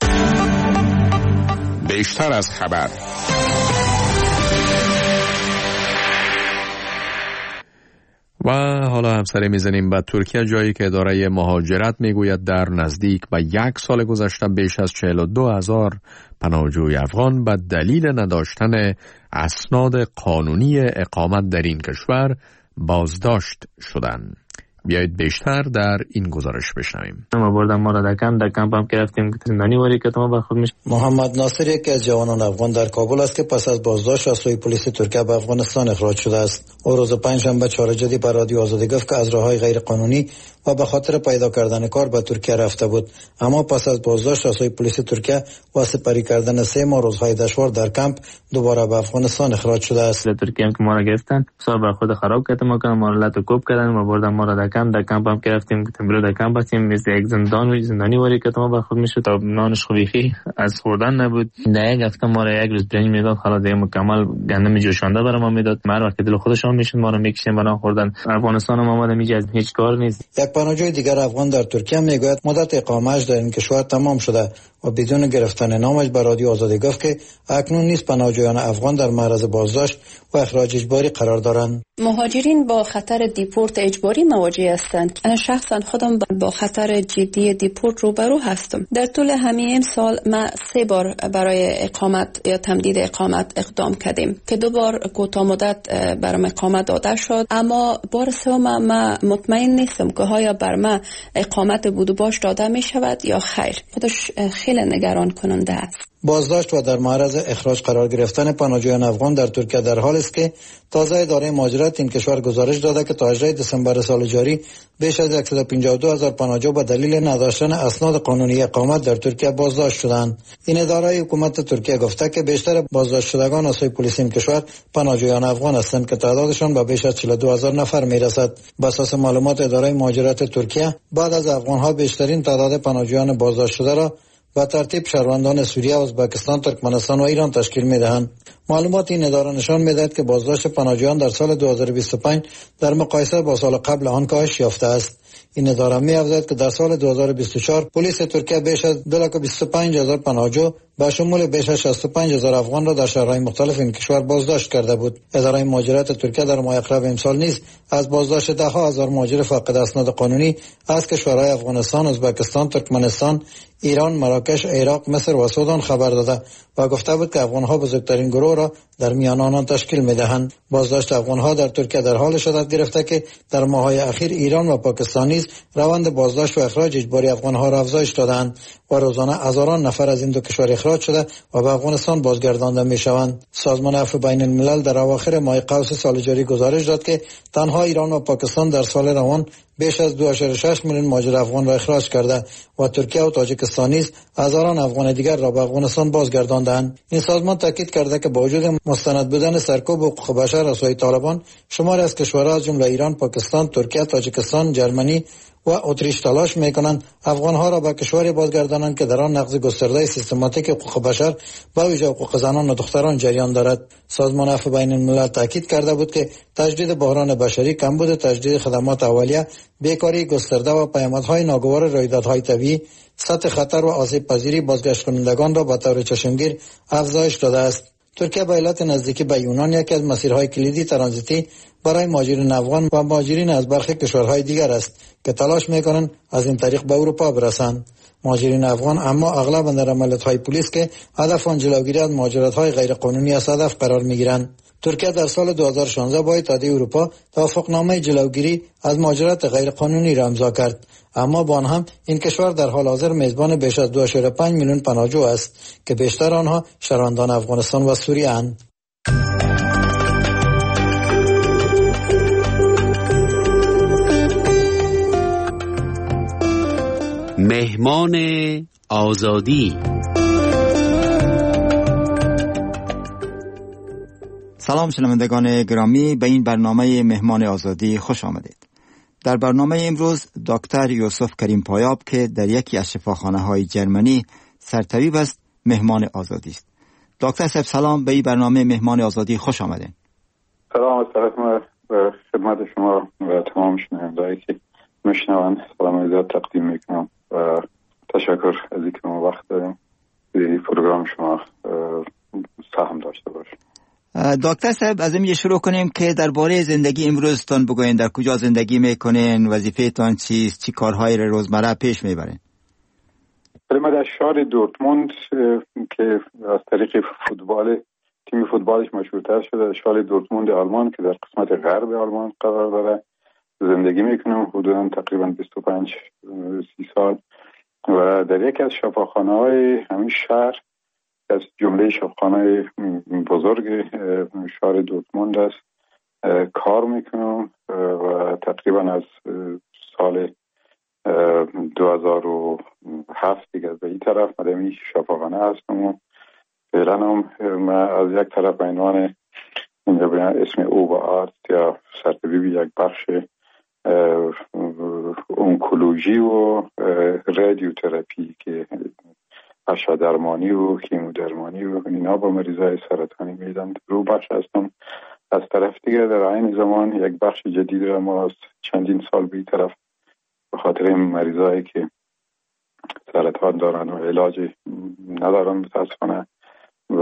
بیشتر از خبر. و حالا همسری میزنیم به ترکیه، جایی که اداره مهاجرت میگوید در نزدیک به 1 سال گذشته بیش از 42,000 پناهجوی افغان به دلیل نداشتن اسناد قانونی اقامت در این کشور بازداشت شدند. بیایید بیشتر در این گزارش بشنویم. ما بردن ما را در کمپ هم که رفتیم زندانی واری که ما خود میشه. محمد ناصر یکی از جوانان افغان در کابل است که پس از بازداشت از سوی پلیس ترکیه به افغانستان اخراج شده است. او روز پنجشنبه 4 جدی به رادیو آزادی گفت که از راههای غیر قانونی و به خاطر پیدا کردن کار به ترکیه رفته بود، اما پس از بازداشت از سوی پلیس ترکیه و سپری کردن 3 ماه روزهای دشوار در کمپ دوباره به افغانستان اخراج شده است. ترکیه هم که ما را گرفتن صاحب خود خراب کردن، ما ما را لطو کوب کردن، ما بردن ما را در کمپ هم که رفتیم تمرین در کمپ هستیم مثل یک زندانی واری که ما خود میشد تا نانش خویخی از خوردن نبود. در یک هفته ما را 1 روز برنج میداد، خلاص دیگه مکمل گندم جوشانده برام ما میداد. هر وقت دل خودشون میشد ما را میکشیم برام خوردن. افغانستان ما اومده میگه از هیچ کار نیست. یک پناهجوی دیگر افغان در ترکیه میگوید مدت اقامه‌اش در این کشور تمام شده و بدون گرفتن نامش به رادیو آزادی گفت که اکنون نیز پناهجویان افغان در معرض بازداشت و اخراج اجباری قرار دارند. مهاجرین با خطر دیپورت اجباری مواجه هستند. انا شخصا خودم با خطر جدی دیپورت روبرو هستم. در طول همین سال ما 3 بار برای اقامت یا تمدید اقامت اقدام کردیم که 2 بار کوتاه مدت برام اقامت داده شد، اما بار سوم ما مطمئن نیستم که آیا بر ما اقامت بود و باش داده می شود یا خیر. خودش خیلی نگران کننده است. بازداشت و در معرض اخراج قرار گرفتن پناهجویان افغان در ترکیه در حالی است که تازه اداره مهاجرت این کشور گزارش داده که تا 18 دسامبر سال جاری بیش از 152,000 پناهجو به دلیل نداشتن اسناد قانونی اقامت در ترکیه بازداشت شدند. این اداره حکومت ترکیه گفته که بیشتر بازداشت شدگان از سوی پلیس این کشور پناهجویان افغان هستند که تعدادشان به بیش از 42,000 نفر میرسد. بر اساس معلومات اداره مهاجرت ترکیه بعد از افغان‌ها بیشترین تعداد پناهجویان بازداشت شده را با ترتیب شهروندان سوریه، ازبکستان، ترکمنستان و ایران تشکیل می‌دهند. معلومات این اداره نشان می‌دهد که بازداشت پناهجویان در سال 2025 در مقایسه با سال قبل آن کاهش یافته است. این اداره می‌افزاید که در سال 2024 پلیس ترکیه بیش از 225,000 پناهجو با شمول بیش از 65,000 افغان را در شهرهای مختلف این کشور بازداشت کرده بود. اداره مهاجرت ترکیه در ماه اقرب امسال نیز از بازداشت 10,000 مهاجر فاقد اسناد قانونی از کشورهای افغانستان، ازبکستان، ترکمنستان، ایران، مراکش، عراق، مصر و سودان خبر داده و گفته بود که افغان‌ها بزرگترین گروه را در میان آنان تشکیل می‌دهند. بازداشت افغان‌ها در ترکیه در حال شدت گرفته که در ماه‌های اخیر ایران و پاکستان نیز روند بازداشت و اخراج اجباری افغان‌ها را افزایش دادند و روزانه هزاران نفر از این دو کشور اخراج شده و به افغانستان بازگردانده می‌شوند. سازمان عفو بین الملل در اواخر ماه قوس سال جاری گزارش داد که تنها ایران و پاکستان در سال روان بیش از 2.6 میلیون مهاجر افغان را اخراج کرده و ترکیه و تاجیکستان نیز هزاران افغان دیگر را به افغانستان بازگرداندند. این سازمان تاکید کرده که با وجود مستند بودن سرکوب حقوق بشر از سوی طالبان، شماری از کشورها از جمله ایران، پاکستان، ترکیه، تاجیکستان، جرمنی و اتریش تلاش میکنند افغانها را به کشوری بازگردانند که در آن نقض گسترده سیستماتیک حقوق بشر به ویژه حقوق زنان و دختران جریان دارد. سازمان عفو بین الملل تاکید کرده بود که تجدید بحران بشری، کمبود تجدید خدمات اولیه، بیکاری گسترده و پیامدهای ناگوار رویدادهای طبیعی، سطح خطر و آسیب پذیری بازگشت کنندگان را به طور چشمگیر افزایش داده است. ترکیه به علت نزدیکی به یونان یکی از مسیرهای کلیدی ترانزیتی برای مهاجرین افغان و مهاجرین از برخی کشورهای دیگر است که تلاش میکنند از این طریق به اروپا برسند. مهاجرین افغان اما اغلب در عملیات‌های پلیس که هدف آن جلوگیری از مهاجرت‌های غیرقانونی از هدف قرار می‌گیرند. ترکیه در سال 2016 با اتحادیه اروپا توافقنامه جلوگیری از مهاجرت غیرقانونی را امضا کرد، اما با آن هم این کشور در حال حاضر میزبان بیش از 2.5 میلیون پناهجو است که بیشتر آنها شهروندان افغانستان و سوریه اند. مهمان آزادی. سلام شنوندگان گرامی، به این برنامه مهمان آزادی خوش آمدید. در برنامه امروز دکتر یوسف کریم پایاب که در یکی از شفاخانه‌های جرمنی سرطبیب است مهمان آزادی است. دکتر صاحب سلام، به این برنامه مهمان آزادی خوش آمدید. سلام از طرف ما به خدمت شما و تمام شنوندهایی که میشنوند سلام عزیز تقدیم میکنم و تشکر از اینکه ما وقت داریم در پروگرام شما سهم داشته باشیم. دکتر صاحب از این شروع کنیم که درباره زندگی امروزتان بگوین. در کجا زندگی میکنین؟ وظیفه‌تان چیست؟ چی کارهای روزمره پیش میبرین؟ ما در شهر دورتموند که از طریق فوتبال تیم فوتبالش مشهورتر شده، شهر دورتموند آلمان که در قسمت غرب آلمان قرار داره زندگی میکنم حدودا تقریبا 25-30 سال و در یکی از شفاخانه‌های همین شهر از جمله شفاخانه بزرگ شهر دورتموند است کار میکنم و تقریبا از سال 2007 دیگه به این طرف مدمی شفاخانه هستم و فعلا هم من از یک طرف به عنوان اسم او و آرت یا سرطبیب یک بخش اونکولوژی و رادیوتراپی که اشعه درمانی و کیمودرمانی و اینا با مریضای سرطانی میدن رو بخش هستم. از طرف دیگه در عین زمان یک بخش جدید را ما از چندین سال به این طرف به خاطر این مریضایی که سرطان دارن و علاج ندارن متاسفانه و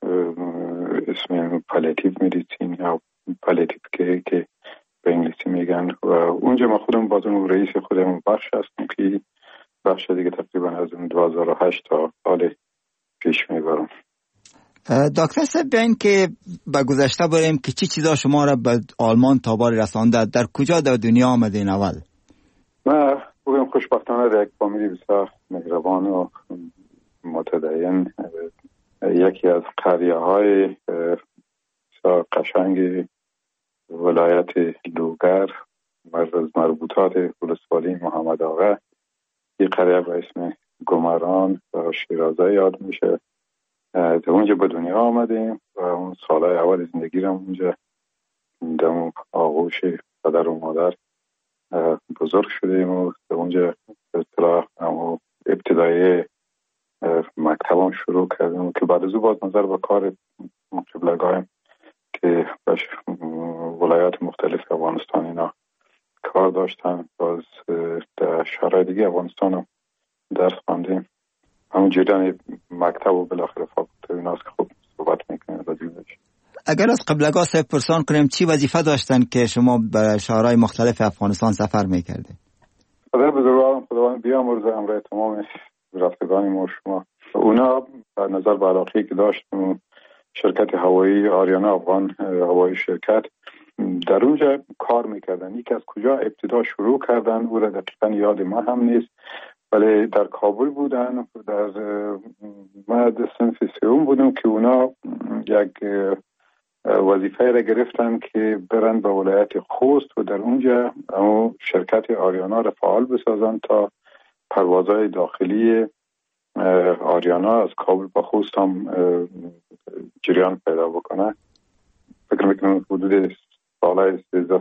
اسم پالیاتیو مدیسین یا پالیاتیو کیر که به انگلیسی میگن و اونجا ما خودم بازم رئیس خودم بخش هستم که بخش دیگه تقریبا از 2008 تا حال پیش میبرم. دکتر صاحب بیاین که به گذشته بریم که چی چیزا شما را به آلمان تابار رسانده؟ در کجا در دنیا آمدین اول؟ من بگم خوشبختانه در یک فامیلی بسیار مهربان و متدین یکی از قریه های بسیار قشنگ ولایت لوگر مربوطات ولسوالی محمد آقا، یک قریه به اسم گمران و شیرازه یاد میشه. در اونجا به دنیا آمدیم و اون سالهای اول زندگی رو اونجا در آغوش پدر و مادر بزرگ شدیم و در اونجا به اصطلاح ابتدایی مکتبم شروع کردیم که بعد از او باز نظر به کار قبلگاهیم که ولایات مختلف افغانستان اینا کار داشتن. باز در شهرهای دیگه افغانستان هم درس خواندیم. همون جریان مکتب و بالاخره فاکولته ایناست که خوب صحبت میکنیم راجعش. اگر از قبلگاه صاحب پرسان کنیم چی وظیفه داشتن که شما به شهرهای مختلف افغانستان سفر میکردید؟ پدر بزرگوارم خداوند بیامرزه همراه تمام رفتگان ما شما، اونا به نظر به علاقه‌ای که داشتم شرکت هوایی آریانا افغان هوایی شرکت در اونجا کار میکردن. یکی از کجا ابتدا شروع کردن او را دقیقا یاد ما هم نیست، ولی در کابل بودن. در من صنف سوم بودم که اونا یک وظیفه را گرفتن که برن به ولایت خوست و در اونجا شرکت آریانا را فعال بسازن تا پروازهای داخلی آریانا از کابل به خوست هم جریان پیدا بکنه. فکر میکنم حدود سال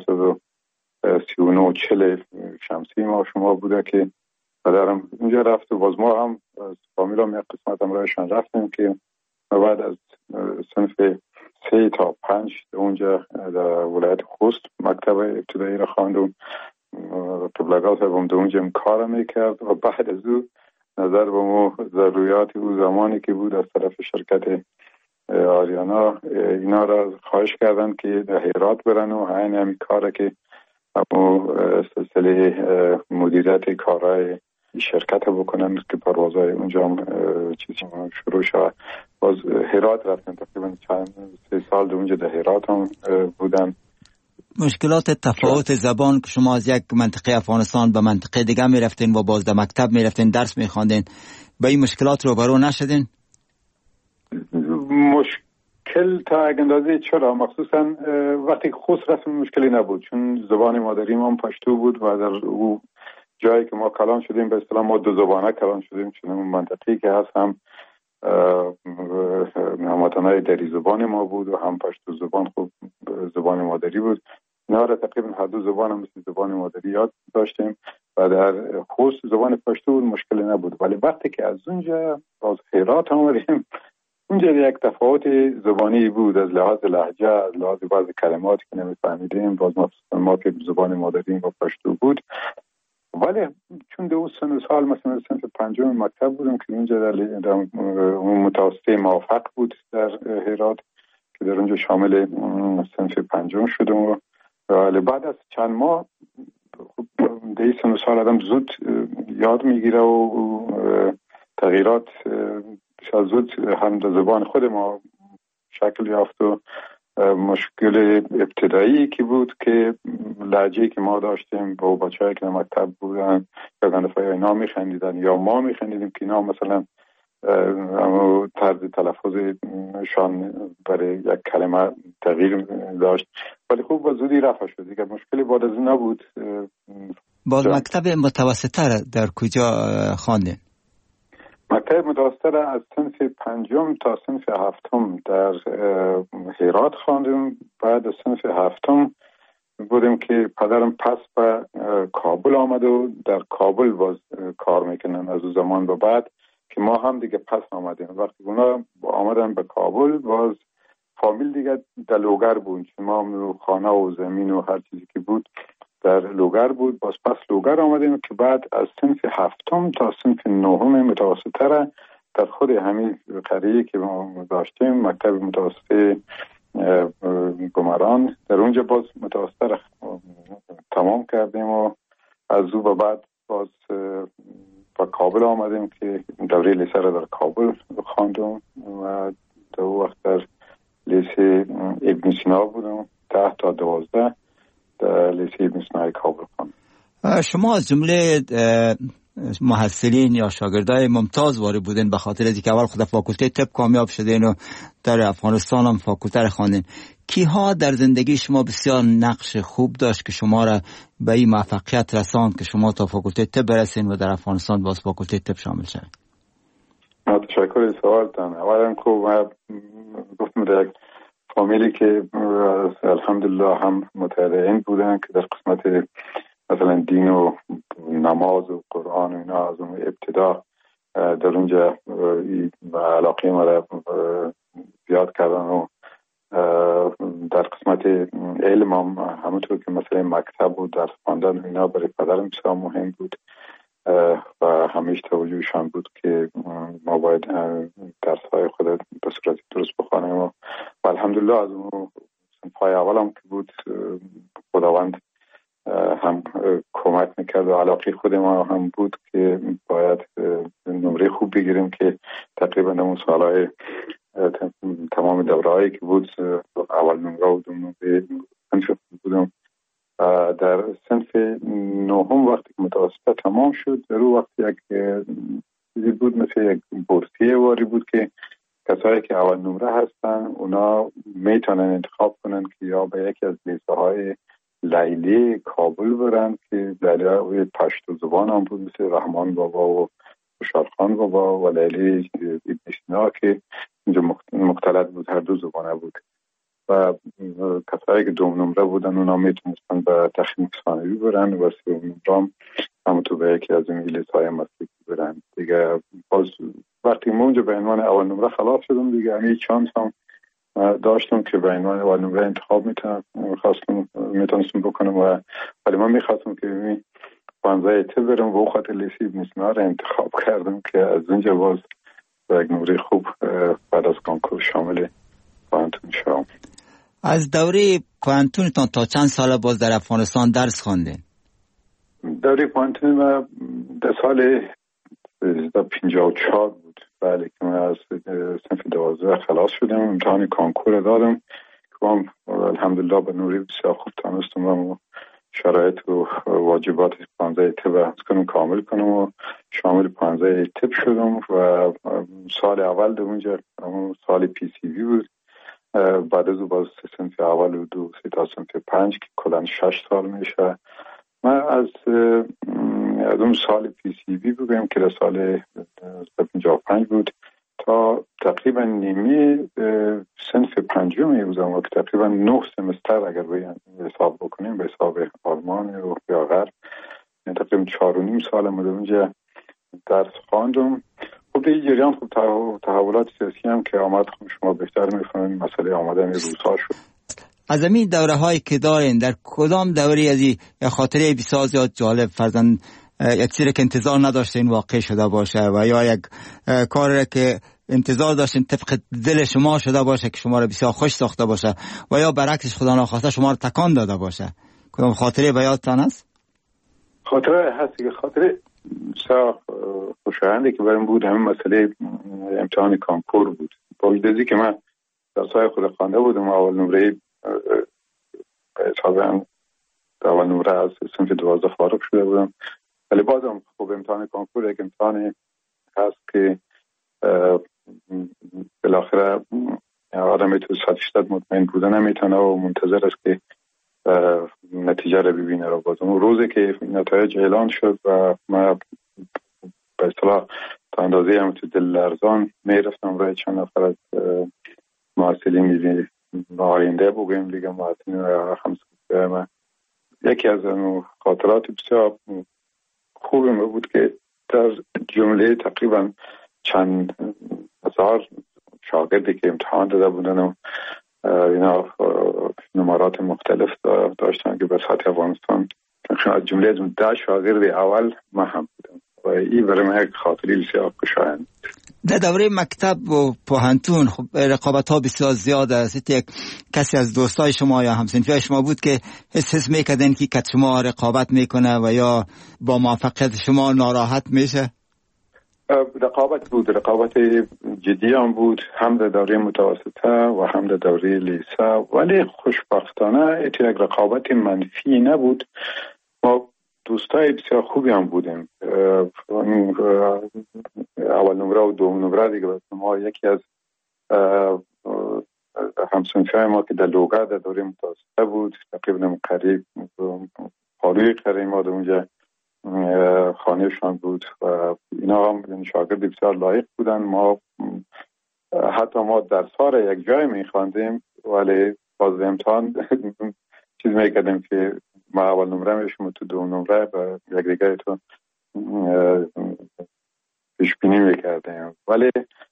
1339 40 شمسی ما شما بوده که پدرم اونجا رفت و باز ما هم از فامیل هم یک قسمت همراهشان رفتیم که بعد از صنف 3 تا 5 اونجا در ولایت خوست مکتب ابتدایی را خواندم. قبلگاه صاحبم در اونجا کار میکرد و بعد از او نظر به مو ضروریات او زمانی که بود از طرف شرکت آریانا اینا را خواهش کردن که در هرات برن و همین همین کاره که همو سلسله مدیریت کارهای شرکت بکنن که پروازهای اونجا هم شروع شد. باز هرات رفتن تقریبا 3 سال اونجا در هرات هم بودن. مشکلات تفاوت زبان که شما از یک منطقه افغانستان به منطقه دیگه می رفتین و باز در مکتب می رفتین درس می خواندین، با این مشکلات روبرو نشدین؟ مشکل تا یک اندازه چرا، مخصوصا وقتی خوست رفتیم مشکلی نبود چون زبان مادری ما پشتو بود و در او جایی که ما کلان شدیم به اصطلاح ما 2 زبانه کلان شدیم، چون اون منطقی که هست هم هموطنای دری زبان ما بود و هم پشتو زبان خوب زبان مادری بود. اینا را تقریبا هر 2 زبان هم مثل زبان مادری یاد داشتیم و در خوست زبان پشتو بود مشکلی نبود. ولی وقتی که از اونجا از هرات آمدیم اونجا یک تفاوت زبانی بود از لحاظ لهجه، از لحاظ بعض کلماتی که نمیفهمیدیم، باز ما که زبان مادری و پشتو بود. ولی چون دو سن سال مثلا صنف 5 مکتب بودم که اونجا در متوسطه موفق بود در هرات که در اونجا شامل صنف 5 شدم. ولی بعد از چند ماه در سن سال آدم زود یاد میگیره و تغییرات بسیار زود هم در زبان خود ما شکل یافت و مشکل ابتدایی که بود که لهجه‌ای که ما داشتیم با بچه‌ای که در مکتب بودن یا گندفای اینا میخندیدن یا ما میخندیدیم که اینا مثلا طرز تلفظشان برای یک کلمه تغییر داشت. ولی خوب با زودی رفع شد دیگه، مشکلی بعد از این نبود. باز مکتب متوسطه در کجا خواندین؟ مکتب متوسطه از صنف 5 تا صنف 7 در هرات خواندیم. بعد از صنف 7 بودیم که پدرم پس به کابل آمد و در کابل باز کار میکنن از اون زمان به بعد که ما هم دیگه پس آمدیم. وقتی اونا آمدن به کابل باز فامیل دیگه در لوگر بود، ما هم خانه و زمین و هر چیزی که بود در لوگر بود. باز پس لوگر آمدیم که بعد از صنف 7 تا صنف 9 متوسطه را در خود همین قریه که ما داشتیم مکتب متوسطه گمران در اونجا باز متوسطه را تمام کردیم و از او به بعد باز به کابل آمدیم که دوره لیسه را در کابل خواندم و در وقت در لیسه ابن سینا بودم 10 تا 12 در لیسه ابن سینا کابل خواندم. شما از جمله محصلین یا شاگردای ممتاز وارد بودین به خاطر اینکه اول خود فاکولته طب کامیاب شدین و در افغانستان هم فاکولته را خواندین. کیها در زندگی شما بسیار نقش خوب داشت که شما را به این موفقیت رساند که شما تا فاکولته طب برسین و در افغانستان باز فاکولته طب شامل شوید؟ تشکر سوالتان. اولا که گفتم در یک فامیلی که الحمدلله هم متدین بودن که در قسمت مثلا دین و نماز و قرآن و اینا از اون ابتدا در اونجا علاقه ما را زیاد کردن و در قسمت علم هم همونطور که مثلا مکتب و درس خواندن اینا برای پدرم بسیار مهم بود و همیشه توجهشان بود که ما باید درس‌های خود به صورت درست بخوانیم و الحمدلله از اون صنف‌های اول هم که بود خداوند هم کمک میکرد و علاقه خود ما هم بود که باید نمره خوب بگیریم که تقریبا اون سالهای تمام دوره‌هایی که بود اول نمره و دوم نمره بودم. در صنف 9 وقتی که متوسطه تمام شد در اون وقت یک چیزی بود مثل یک بورسیه واری بود که کسایی که اول نمره هستن اونا میتونن انتخاب کنن که یا به یکی از لیسه های لیلی کابل برن که لیلی های پشتو زبان هم بود، مثل رحمان بابا و خوشحال بابا و لیلی ابن سینا که اینجا مختلط بود، هر دو زبانه بود. و کسایی که دوم نمره بودن اونا میتونستن به تخمین ثانوی برن و سوم نمره هم تو به یکی از این لیسه های مسلکی برن دیگه. باز وقتی ما اونجا به عنوان اول نمره خلاص شدم دیگه، همین چانس هم داشتم که به عنوان اول نمره انتخاب میتونستم بکنم و ولی من میخواستم که پانزه ته برم و خاطر لیسی ابن سینا رو انتخاب کردم که از اونجا باز به یک نمره خوب بعد از کنکور شامل پانتون شدم. از دوره پانتونتان تا چند سال باز در افغانستان درس خواندین؟ دوره پانتون ما در سال 54 بود، بله، که من از صنف 12 خلاص شدم، امتحان کانکور دادم که من الحمدلله به نوری بسیار خوب تانستم و شرایط و واجبات 15 تب کامل کنم و شامل 15 تب شدم و سال اول در اونجا سال پی سی وی بود. بعد از باز صنف اول و 2 تا صنف 5 که کلاً 6 سال میشه. من از اون سال پی سی بی بگویم که در سال 55 بود تا تقریبا نیمه صنف پنجمی بودم که تقریبا 9 سمستر اگر به حساب بکنیم به حساب آلمان و یا غرب، یعنی تقریبا 4.5 سال من اونجا درس خواندم. خب در این جریان خب تحولات سیاسی هم که آمد، خب شما بهتر میفهمید، مسئله آمدن روس‌ها شد. از این دوره هایی که دارین در کدام دوره از این خاطره بسیار زیاد جالب فرزن یک چیزی که انتظار نداشتین واقع شده باشه و یا یک کاری که انتظار داشتین طبق دل شما شده باشه که شما رو بسیار خوش ساخته باشه و یا برعکسش خدا ناخواسته شما رو تکان داده باشه، کدام خاطره به یادتان است؟ خاطره هست که خاطره بسیار خوشایندی که برام بود همین مسئله امتحان کانکور بود. با وجودی که من درسای خود خوانده بودم، اول نمره حساباً اول نمره از صنف 12 فارغ شده بودم، ولی بازم خب امتحان کانکور یک امتحان هست که بالاخره آدم تو 100% مطمئن بودن نمیتونه و منتظر است که نتیجه رو ببینه. رو بازم روزی که نتایج اعلان شد و من به اصطلاح تا اندازه هم تو دل لرزان میرفتم رای چند نفر از محصلین آینده بگویم دیگه، محصلین همسایه من. یکی از خاطرات بسیار خوبی ما بود که در جمله تقریبا چند هزار شاگردی که امتحان داده بودن و اینا نمرات مختلف داشتن که به سطح افغانستان، از جمله از 10 شاگرد اول ما هم بودم و این برای من یک خاطری بسیار خوشایند. در دوره مکتب و پوهنتون خب رقابت ها بسیار زیاد است. یک کسی از دوستای شما یا همسنفی شما بود که حس میکردن که شما رقابت میکنه و یا با موفقیت شما ناراحت میشه؟ رقابت بود، رقابت جدی هم بود، هم در دوره متوسطه و هم در دوره لیسه، ولی خوشبختانه یک رقابت منفی نبود. ما دوستای بسیار خوبی هم بودیم. اول نمره و دوم نمره دیگه ما یکی از همسنفی ما که در لوگا در دوره متوسطه بود، تقریبا قریب پالوی قریب ما در اونجا خانهشان بود و اینا هم شاگرد بسیار لایق بودن. ما حتی ما در سال یک جای میخواندیم ولی باز امتحان چیز میکردیم که ما اول نمره میشیم تو دوم نمره و یک دیگه تو پیش بینی میکردیم، ولی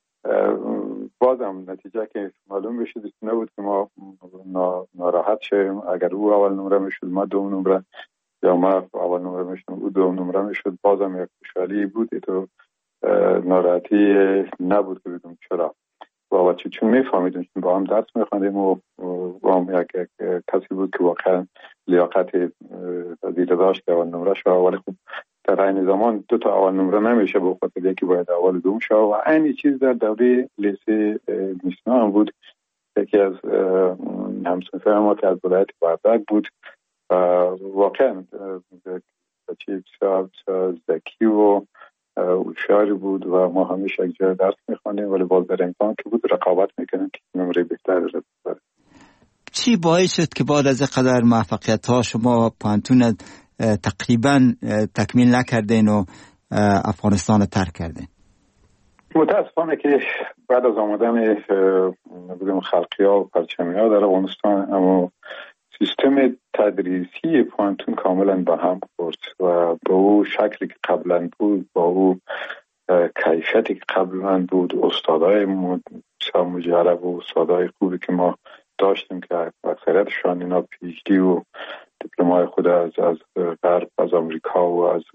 بازم نتیجه که معلوم بشه نبود که ما ناراحت شیم. اگر او اول نمره میشد ما دوم نمره یا ما اول نمره میشد او دوم نمره میشد، بازم یک خوشحالی بود. تو ناراحتی نبود که بگم چرا و چون میفهمیدیم با هم درس میخواندیم و با هم یک کسی بود که واقعا لیاقت دیده داشت که اول نمره شد، ولی خب در این زمان 2 تا اول نمره نمیشه به خاطر یکی باید اول دوم شد و این چیز در دوره لیسه میسنا هم بود. یکی از همسنفه ما که از ولایت وردک بود واقعا بچه بسیار ذکی و هوشیاری بود و ما همیشه یک جای درس میخوانیم، ولی باز در امتحان که بود رقابت میکنیم که نمره بهتری را ببریم. چی باعث شد که بعد از قدر موفقیت ها شما پانتون تقریبا تکمیل نکردین و افغانستان رو ترک کردین؟ متاسفانه که بعد از آمدن بودیم خلقی ها و پرچمی ها در افغانستان، اما سیستم تدریسی پانتون کاملا به هم خورد و با او شکلی که قبلا بود، با او کیفیتی که قبلا بود، استادای مجرب و استادای خوبی که ما داشتیم که اکثریتشان اینا پی‌اچ‌دی و دیپلمای خود از غرب، از آمریکا و از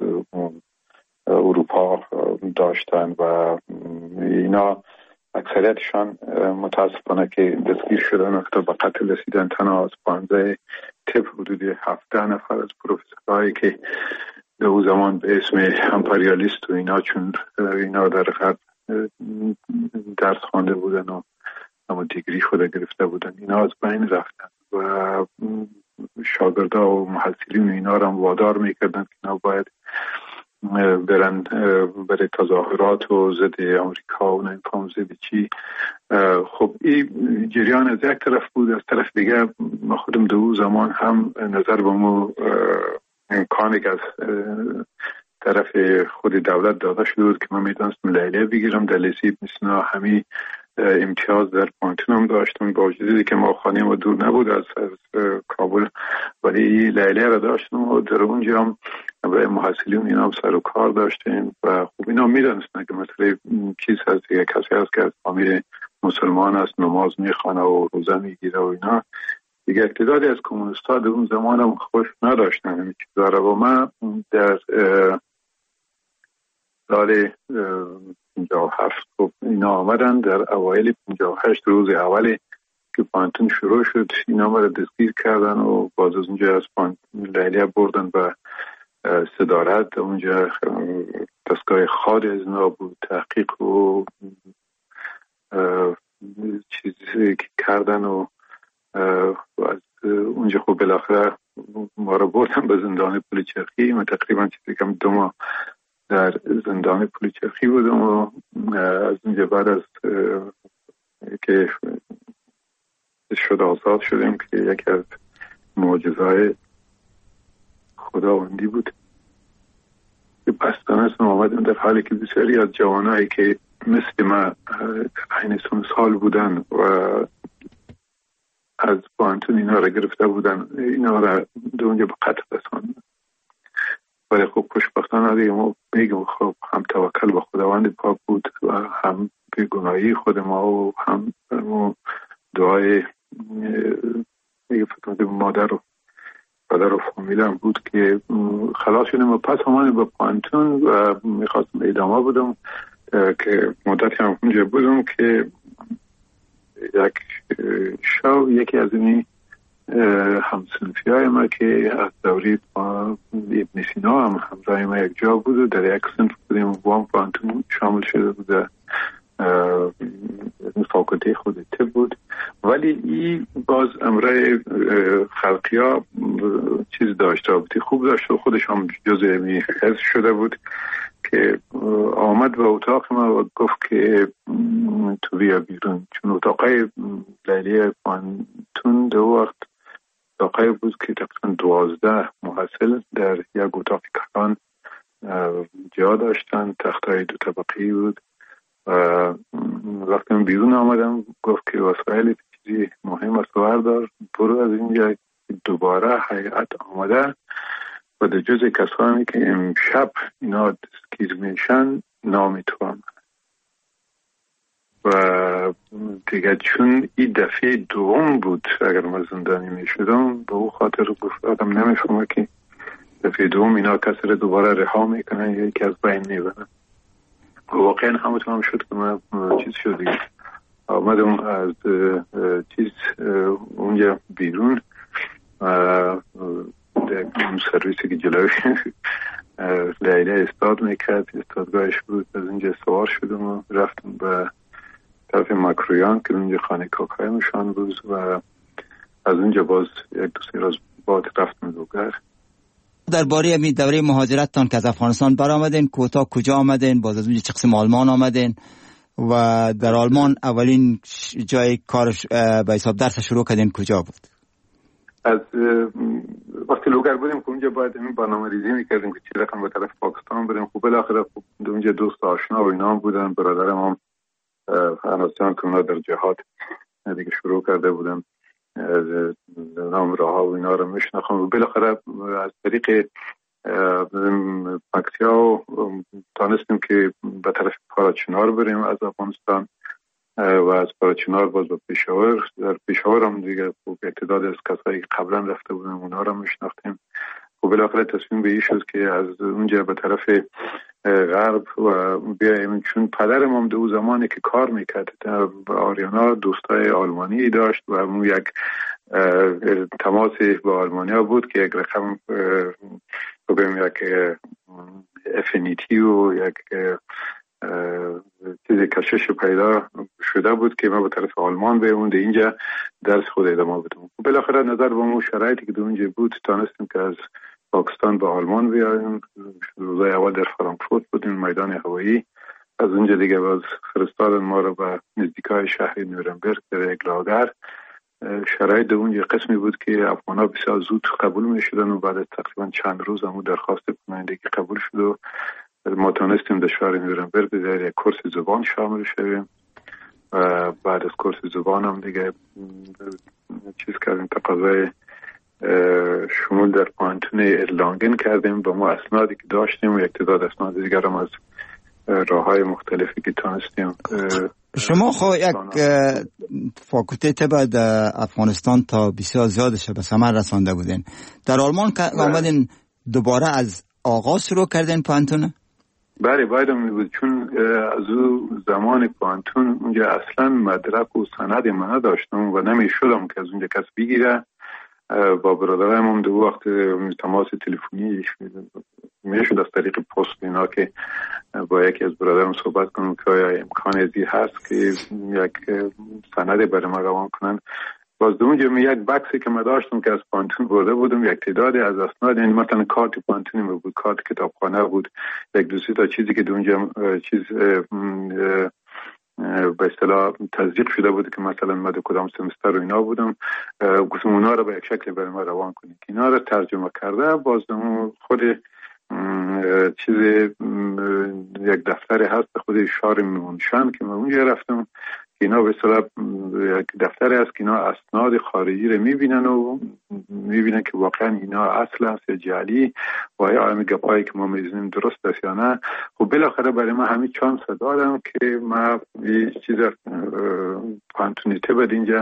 اروپا داشتن و اینا اکثریتشان متاسفانه که دستگیر شدن و به قتل رسیدن. تنها از 15 طب حدود 17 نفر از پروفسورهایی که در اون زمان به اسم امپریالیست و اینا، چون اینا در غرب درس خوانده بودن و اما دیگری خود گرفته بودن، اینا از بین رفتن و شاگردا و محصلین اینا را وادار میکردن که اینا باید برن برای تظاهرات و ضد آمریکا و نمیفهم ضد چی. خب این جریان از یک طرف بود، از طرف دیگه ما خودم دو زمان هم نظر به مو امکانی که از طرف خود دولت داده شده بود که من میتونستم لیلیه بگیرم در لیسه مثلا همین امتیاز در پانتون هم داشتم، با وجودی که ما خانه ما دور نبود از کابل، ولی لیلیه را داشتم و در اونجا هم برای محصلین اینا هم سر و کار داشتیم و خب اینا میدونستن که مثلا چیز هست، یک کسی هست که از فامیل مسلمان است، نماز میخوانه و روزه میگیره و اینا دیگه. اقتداری از کمونیست‌ها در اون زمان هم خوش نداشتن همین چیزا را. و من در سال 57 خب اینا آمدن، در اوایل 58 روز اولی که پانتون شروع شد اینا ما را دستگیر کردن و باز از اونجا از پانتون لیلیه بردن و صدارت. اونجا دستگاه خاد از اینا بود، تحقیق و چیزی که کردن و از اونجا خب بالاخره ما را بردن به زندان پلیچرخی. من تقریبا چیزی کم 2 ماه در زندان پلیچرخی بودم و از اونجا بعد از که شد آزاد شدیم که یکی از معجزه‌های خداوندی بود. پس دانستم آمدم در حالی که بسیاری از جوانایی که مثل من این سال بودن و از پانتون اینا را گرفته بودن، اینا را در اونجا به قتل رساندن. ولی خب خوشبختانه دیگه ما میگم خب هم توکل به خداوند پاک بود و هم بیگناهی خود ما و هم دعای مادر و پدر و فامیلم بود که خلاص شدیم و پس همانه به پانتون و میخواستم ادامه بدم که مدتی هم اونجا بودم که یک شو یکی از این همسنفی های ما که از دوری ابن سینا هم همراه ما یک جا بود و در یک سنف بودیم و هم پانتون شامل شده بود، فاکلته خود طب بود. ولی این باز امرای خلقی ها چیز داشت، رابطی خوب داشت و خودش هم جزء می حزب شده بود که آمد به اتاق ما و گفت که تو بیا بیرون، چون اتاقای لیلیه پانتون دو وقت اتاقای بود که تقریبا 12 محصل در یک اتاق کلان جا داشتن، تختای 2 طبقه‌ای بود. وقتی من بیرون آمدم گفت که وسایل چیزی مهم است بردار، برو از اینجا. دوباره هیئت آمده و در جز کسانی که امشب اینا دستگیر میشن نامی تو هم و دیگه چون این دفعه دوم بود اگر من زندانی میشدم به او خاطر گفت آدم نمیفهمه که دفعه دوم اینا کسی رو دوباره رها میکنن یا یکی از بین میبرن. واقعا همونطور هم شد که من چیز شد دیگه. آمدم از چیز اونجا بیرون اون سرویسی که جلوی لیلیه استاد میکرد، استادگاهش بود، از اونجا سوار شدم و رفتم به طرف مکرویان که اونجا خانه کاکای مشان بود و از اونجا باز 1-2 روز بعد رفتم دوگر درباره می دوره مهاجرتتان که از افغانستان برآمدین، کوتا کجا آمدین، باز از اونجا چه قسم آلمان آمدین و در آلمان اولین جای کار به حساب درس شروع کردین کجا بود؟ از وقتی لوگر بودیم که اونجا باید این برنامه ریزی میکردیم که چی رقم به طرف پاکستان بریم. خب بالاخره اونجا دوست آشنا و اینا بودن، برادرم هم افغانستان که اونا در جهاد دیگه شروع کرده بودن، نام راه ها و اینا رو میشناختم و بالاخره از طریق پکتیا تانستیم که به طرف پاراچنار بریم از افغانستان و از پاراچنار باز به پشاور. در پشاور هم دیگه تعداد از کسایی که قبلا رفته بودن اونا رو میشناختیم و بالاخره تصمیم به این شد که از اونجا به طرف غرب و بیاییم، چون پدرم هم دو زمانی که کار میکرد به آریانا دوستای آلمانی داشت و اون یک تماسی با آلمانیا بود که یک رقم بگویم یک افینیتی و یک چیز کشش پیدا شده بود که ما به طرف آلمان بیمونده اینجا درس خود ادامه بدم. بالاخره نظر به اون شرایطی که اونجا بود تانستیم که از پاکستان به آلمان بیاییم. روزای اول در فرانکفورت بودیم، میدان هوایی. از اونجا دیگه باز فرستادن ما رو به نزدیکای شهر نورنبرگ در یک لاگر. شرایط اونجا قسمی بود که افغان‌ها بسیار زود قبول می‌شدن و بعد از تقریبا چند روز هم درخواست پناهندگی قبول شد و ما تونستیم در شهر نورنبرگ در یک کورس زبان شامل شویم و بعد از کورس زبان هم دیگه چیز کردیم، تقاضای شمول در پانتون ارلانگن کردیم با ما اسنادی که داشتیم و یک تعداد اسناد دیگر هم از راه‌های مختلفی که تونستیم. شما خب یک فاکولته طب در افغانستان تا بسیار زیادش به ثمر رسانده بودین. در آلمان که آمدین دوباره از آغاز شروع کردین پانتون؟ بله باید می بود، چون از او زمان پانتون اونجا اصلا مدرک و سند من نداشتم و نمیشدم که از اونجا کس بگیره. با برادرم هم دو وقت تماس تلفنی میشد از طریق پست اینا که با یکی از برادرم صحبت کنم که آیا امکان ازی هست که یک سند برای ما روان کنن. باز اونجا یک بکسی که من داشتم که از پانتون برده بودم، یک تعدادی از اسناد، یعنی مثلا کارت پانتونی بود، کارت کتابخانه بود، یک دو سه تا چیزی که اونجا چیز به اصطلاح تصدیق شده بود که مثلا من در کدام سمستر و اینا بودم، گفتم اونا رو به یک شکل برای ما روان کنید که اینا رو ترجمه کرده. باز خود چیز یک دفتری هست خود شهر میمونشان که من اونجا رفتم که اینا به اصطلاح یک دفتری هست که اینا اسناد خارجی رو میبینن و میبینن که واقعا اینا اصل هست یا جعلی و آیا علمی گپایی که ما میزنیم درست است یا نه. خب بالاخره برای ما همین چانس دادم که ما یه چیز پانتونیته بد اینجا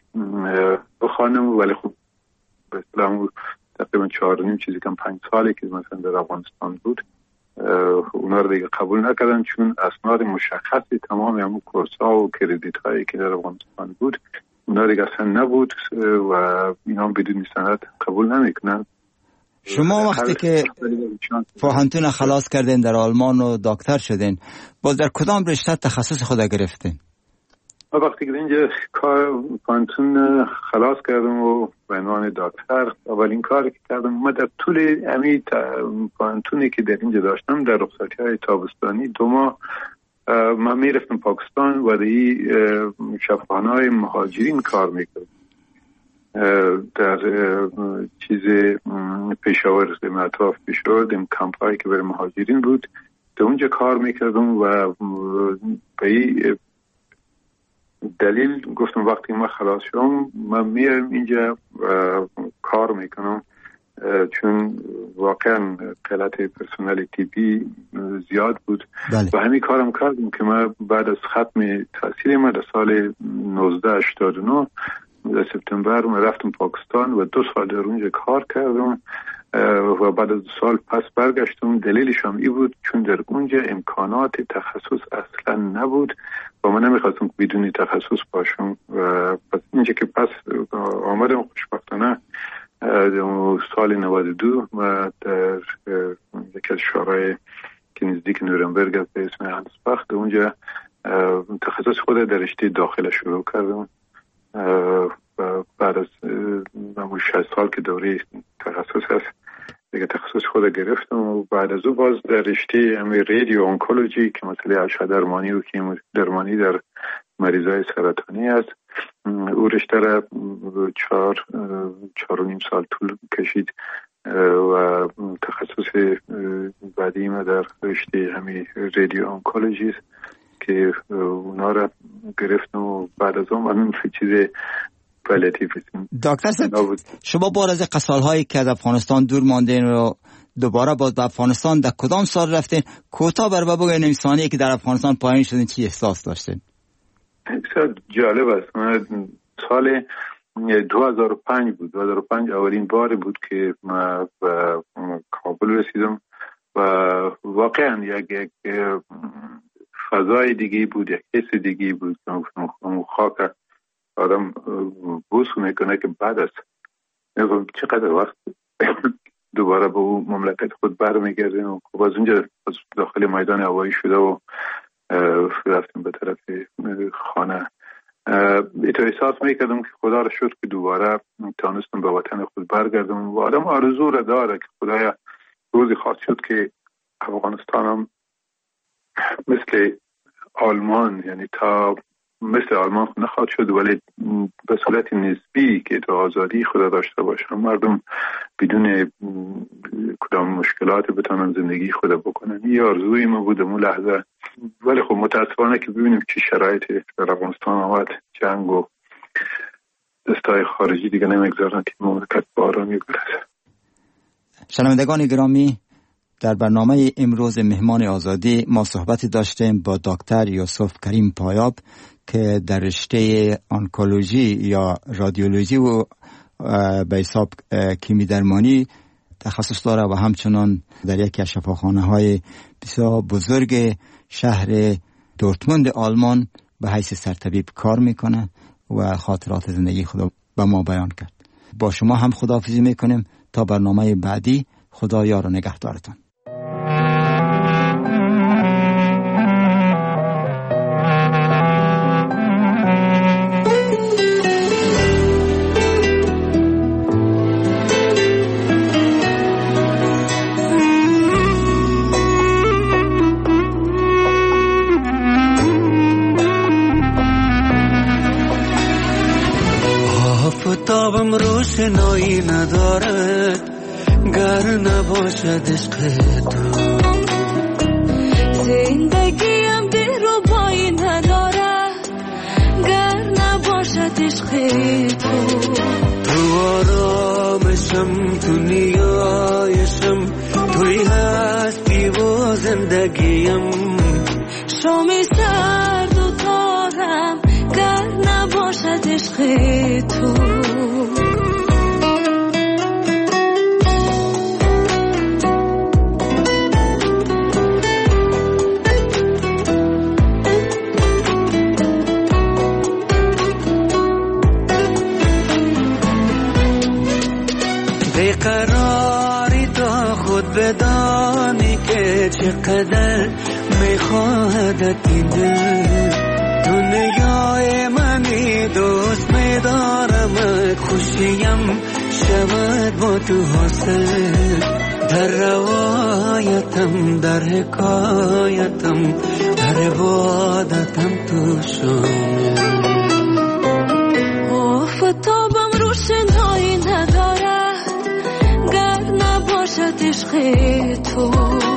بخوانم، ولی خب به اصطلاح تقریبا 4.5 چیزی کم 5 سالی که مثلا در افغانستان بود اونا رو دیگه قبول نکردن، چون اسناد مشخصی تمام همون کورس‌ها و کردیت هایی که در افغانستان بود اونا دیگه اصلا نبود و اینا بدون سند قبول نمیکنن. شما وقتی که پانتون خلاص کردین در آلمان و دکتر شدین، باز در کدام رشته تخصص خود گرفتین؟ وقتی که اینجا پانتون خلاص کردم و به عنوان دکتر اولین کاری که کردم، من در طول امی پانتونی که در اینجا داشتم در رخصتی های تابستانی 2 ماه من میرفتم پاکستان و در شفاخانه های مهاجرین کار میکردم در چیز پشاور، در اطراف پشاور، در کمپ هایی که برای مهاجرین بود در اونجا کار میکردم و به دلیل گفتم وقتی من خلاص شدم من میرم اینجا کار میکنم، چون واقعا قلت پرسنل تیپی زیاد بود. بله. و همین کارم کردم که من بعد از ختم تحصیل من در سال 1989 در سپتامبر من رفتم پاکستان و 2 سال در اونجا کار کردم و بعد از 2 سال پس برگشتم. دلیلش هم ای بود چون در اونجا امکانات تخصص اصلا نبود و من نمیخواستم بدون تخصص باشم و پس اینجا که پس آمدم خوشبختانه سال 92 و در یکی از شهرهای که نزدیک نورنبرگ به اسم هانسباخ اونجا تخصص خود در رشته داخل شروع کردم و بعد از 6 سال که دوره تخصص هست دیگه تخصص خود گرفتم و بعد از او باز در رشته همین رادیو آنکولوژی که مسئله اشعه درمانی و کیمو درمانی در مریضای سرطانی است، او رشته را 4.5 سال طول کشید و تخصص بعدی ما در رشته همین رادیو آنکولوژی است که اونا را گرفتم و بعد از اون همین چیز پالیاتیو. دکتر صاحب، شما بعد از سال‌هایی که از افغانستان دور ماندین و دوباره باز به افغانستان در کدام سال رفتین؟ کوتاه برای بگوین انسانی که در افغانستان پایین شدین چی احساس داشتین؟ بسیار جالب است. من سال 2005 بود. 2005 اولین بار بود که من به کابل رسیدم و واقعا یک فضای دیگه بود، یک حس دیگه بود. خاک آدم بوس میکنه که بعد است چقدر وقت دوباره به اون مملکت خود برمیگردیم و خب از اونجا داخل میدان هوایی شده و رفتیم به طرف خانه. ایتا احساس میکردم که خدا را شکر که دوباره تانستم به وطن خود برگردم و آدم آرزو را داره که خدایا روزی خواهد شد که افغانستان هم مثل آلمان، یعنی تا مثل آلمان نخواهد شد ولی به صورت نسبی که تا آزادی خدا داشته باشن، مردم بدون کدام مشکلات بتونن زندگی خدا بکنن. این آرزوی ما بود اون لحظه، ولی خب متاسفانه که ببینیم چه شرایطی در افغانستان آمد، جنگ و دستای خارجی دیگه نمیگذارن که مملکت به آرامی برسه. شنوندگان گرامی، در برنامه امروز مهمان آزادی ما صحبت داشتیم با دکتر یوسف کریم پایاب که در رشته آنکولوژی یا رادیولوژی و به حساب کیمی درمانی تخصص داره و همچنان در یکی از شفاخانه‌های بسیار بزرگ شهر دورتموند آلمان به حیث سرطبیب کار میکنه و خاطرات زندگی خود به ما بیان کرد. با شما هم خداحافظی میکنیم تا برنامه بعدی. خدا یار و نگهدارتان. آفتابم روشنایی ندارد گر نباشد عشق تو، زندگیم دلربایی ندارد گر نباشد عشق تو. تو آرامشم، تو نیایشم، توی هستی و زندگیم، شام سرد و تارم گر نباشد عشق تو. بیقراری تا خود بدانی که چقدر میخواهدت این دل، دنیای منی دوست میدارم، خوشیم شود با تو حاصل، در روایتم، در حکایتم، در عبادتم تو شامل. آفتابم روشنایی ندارد گر نباشد عشق تو،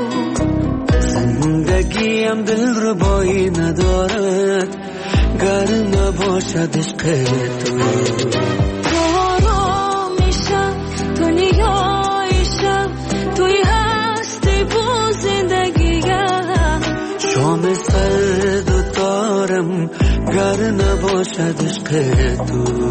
زندگیم دلربایی ندارد گر نباشد عشق تو. تو آرامیشم، تو نیایشم، توی هستی با زندگیم، شام سرد و تارم گر نباشد عشق تو.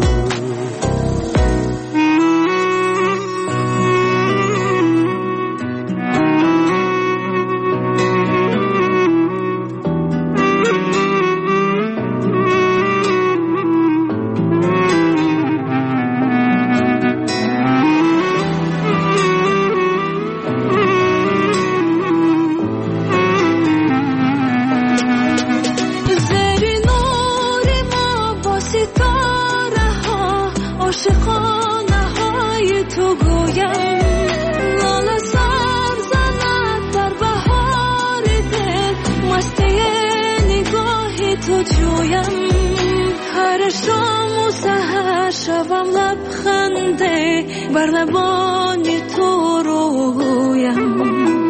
بر لبان تو رویم.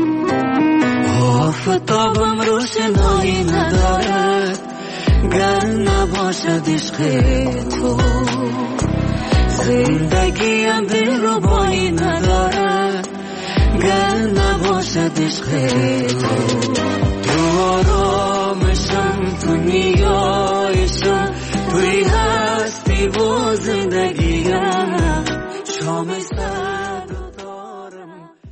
آفتابم روشنایی ندارد گر نباشد عشق تو. زندگیم دلربایی ندارد گر نباشد عشق تو. تو آرامشم، تو نیایشم، توی هستی و زندگیم.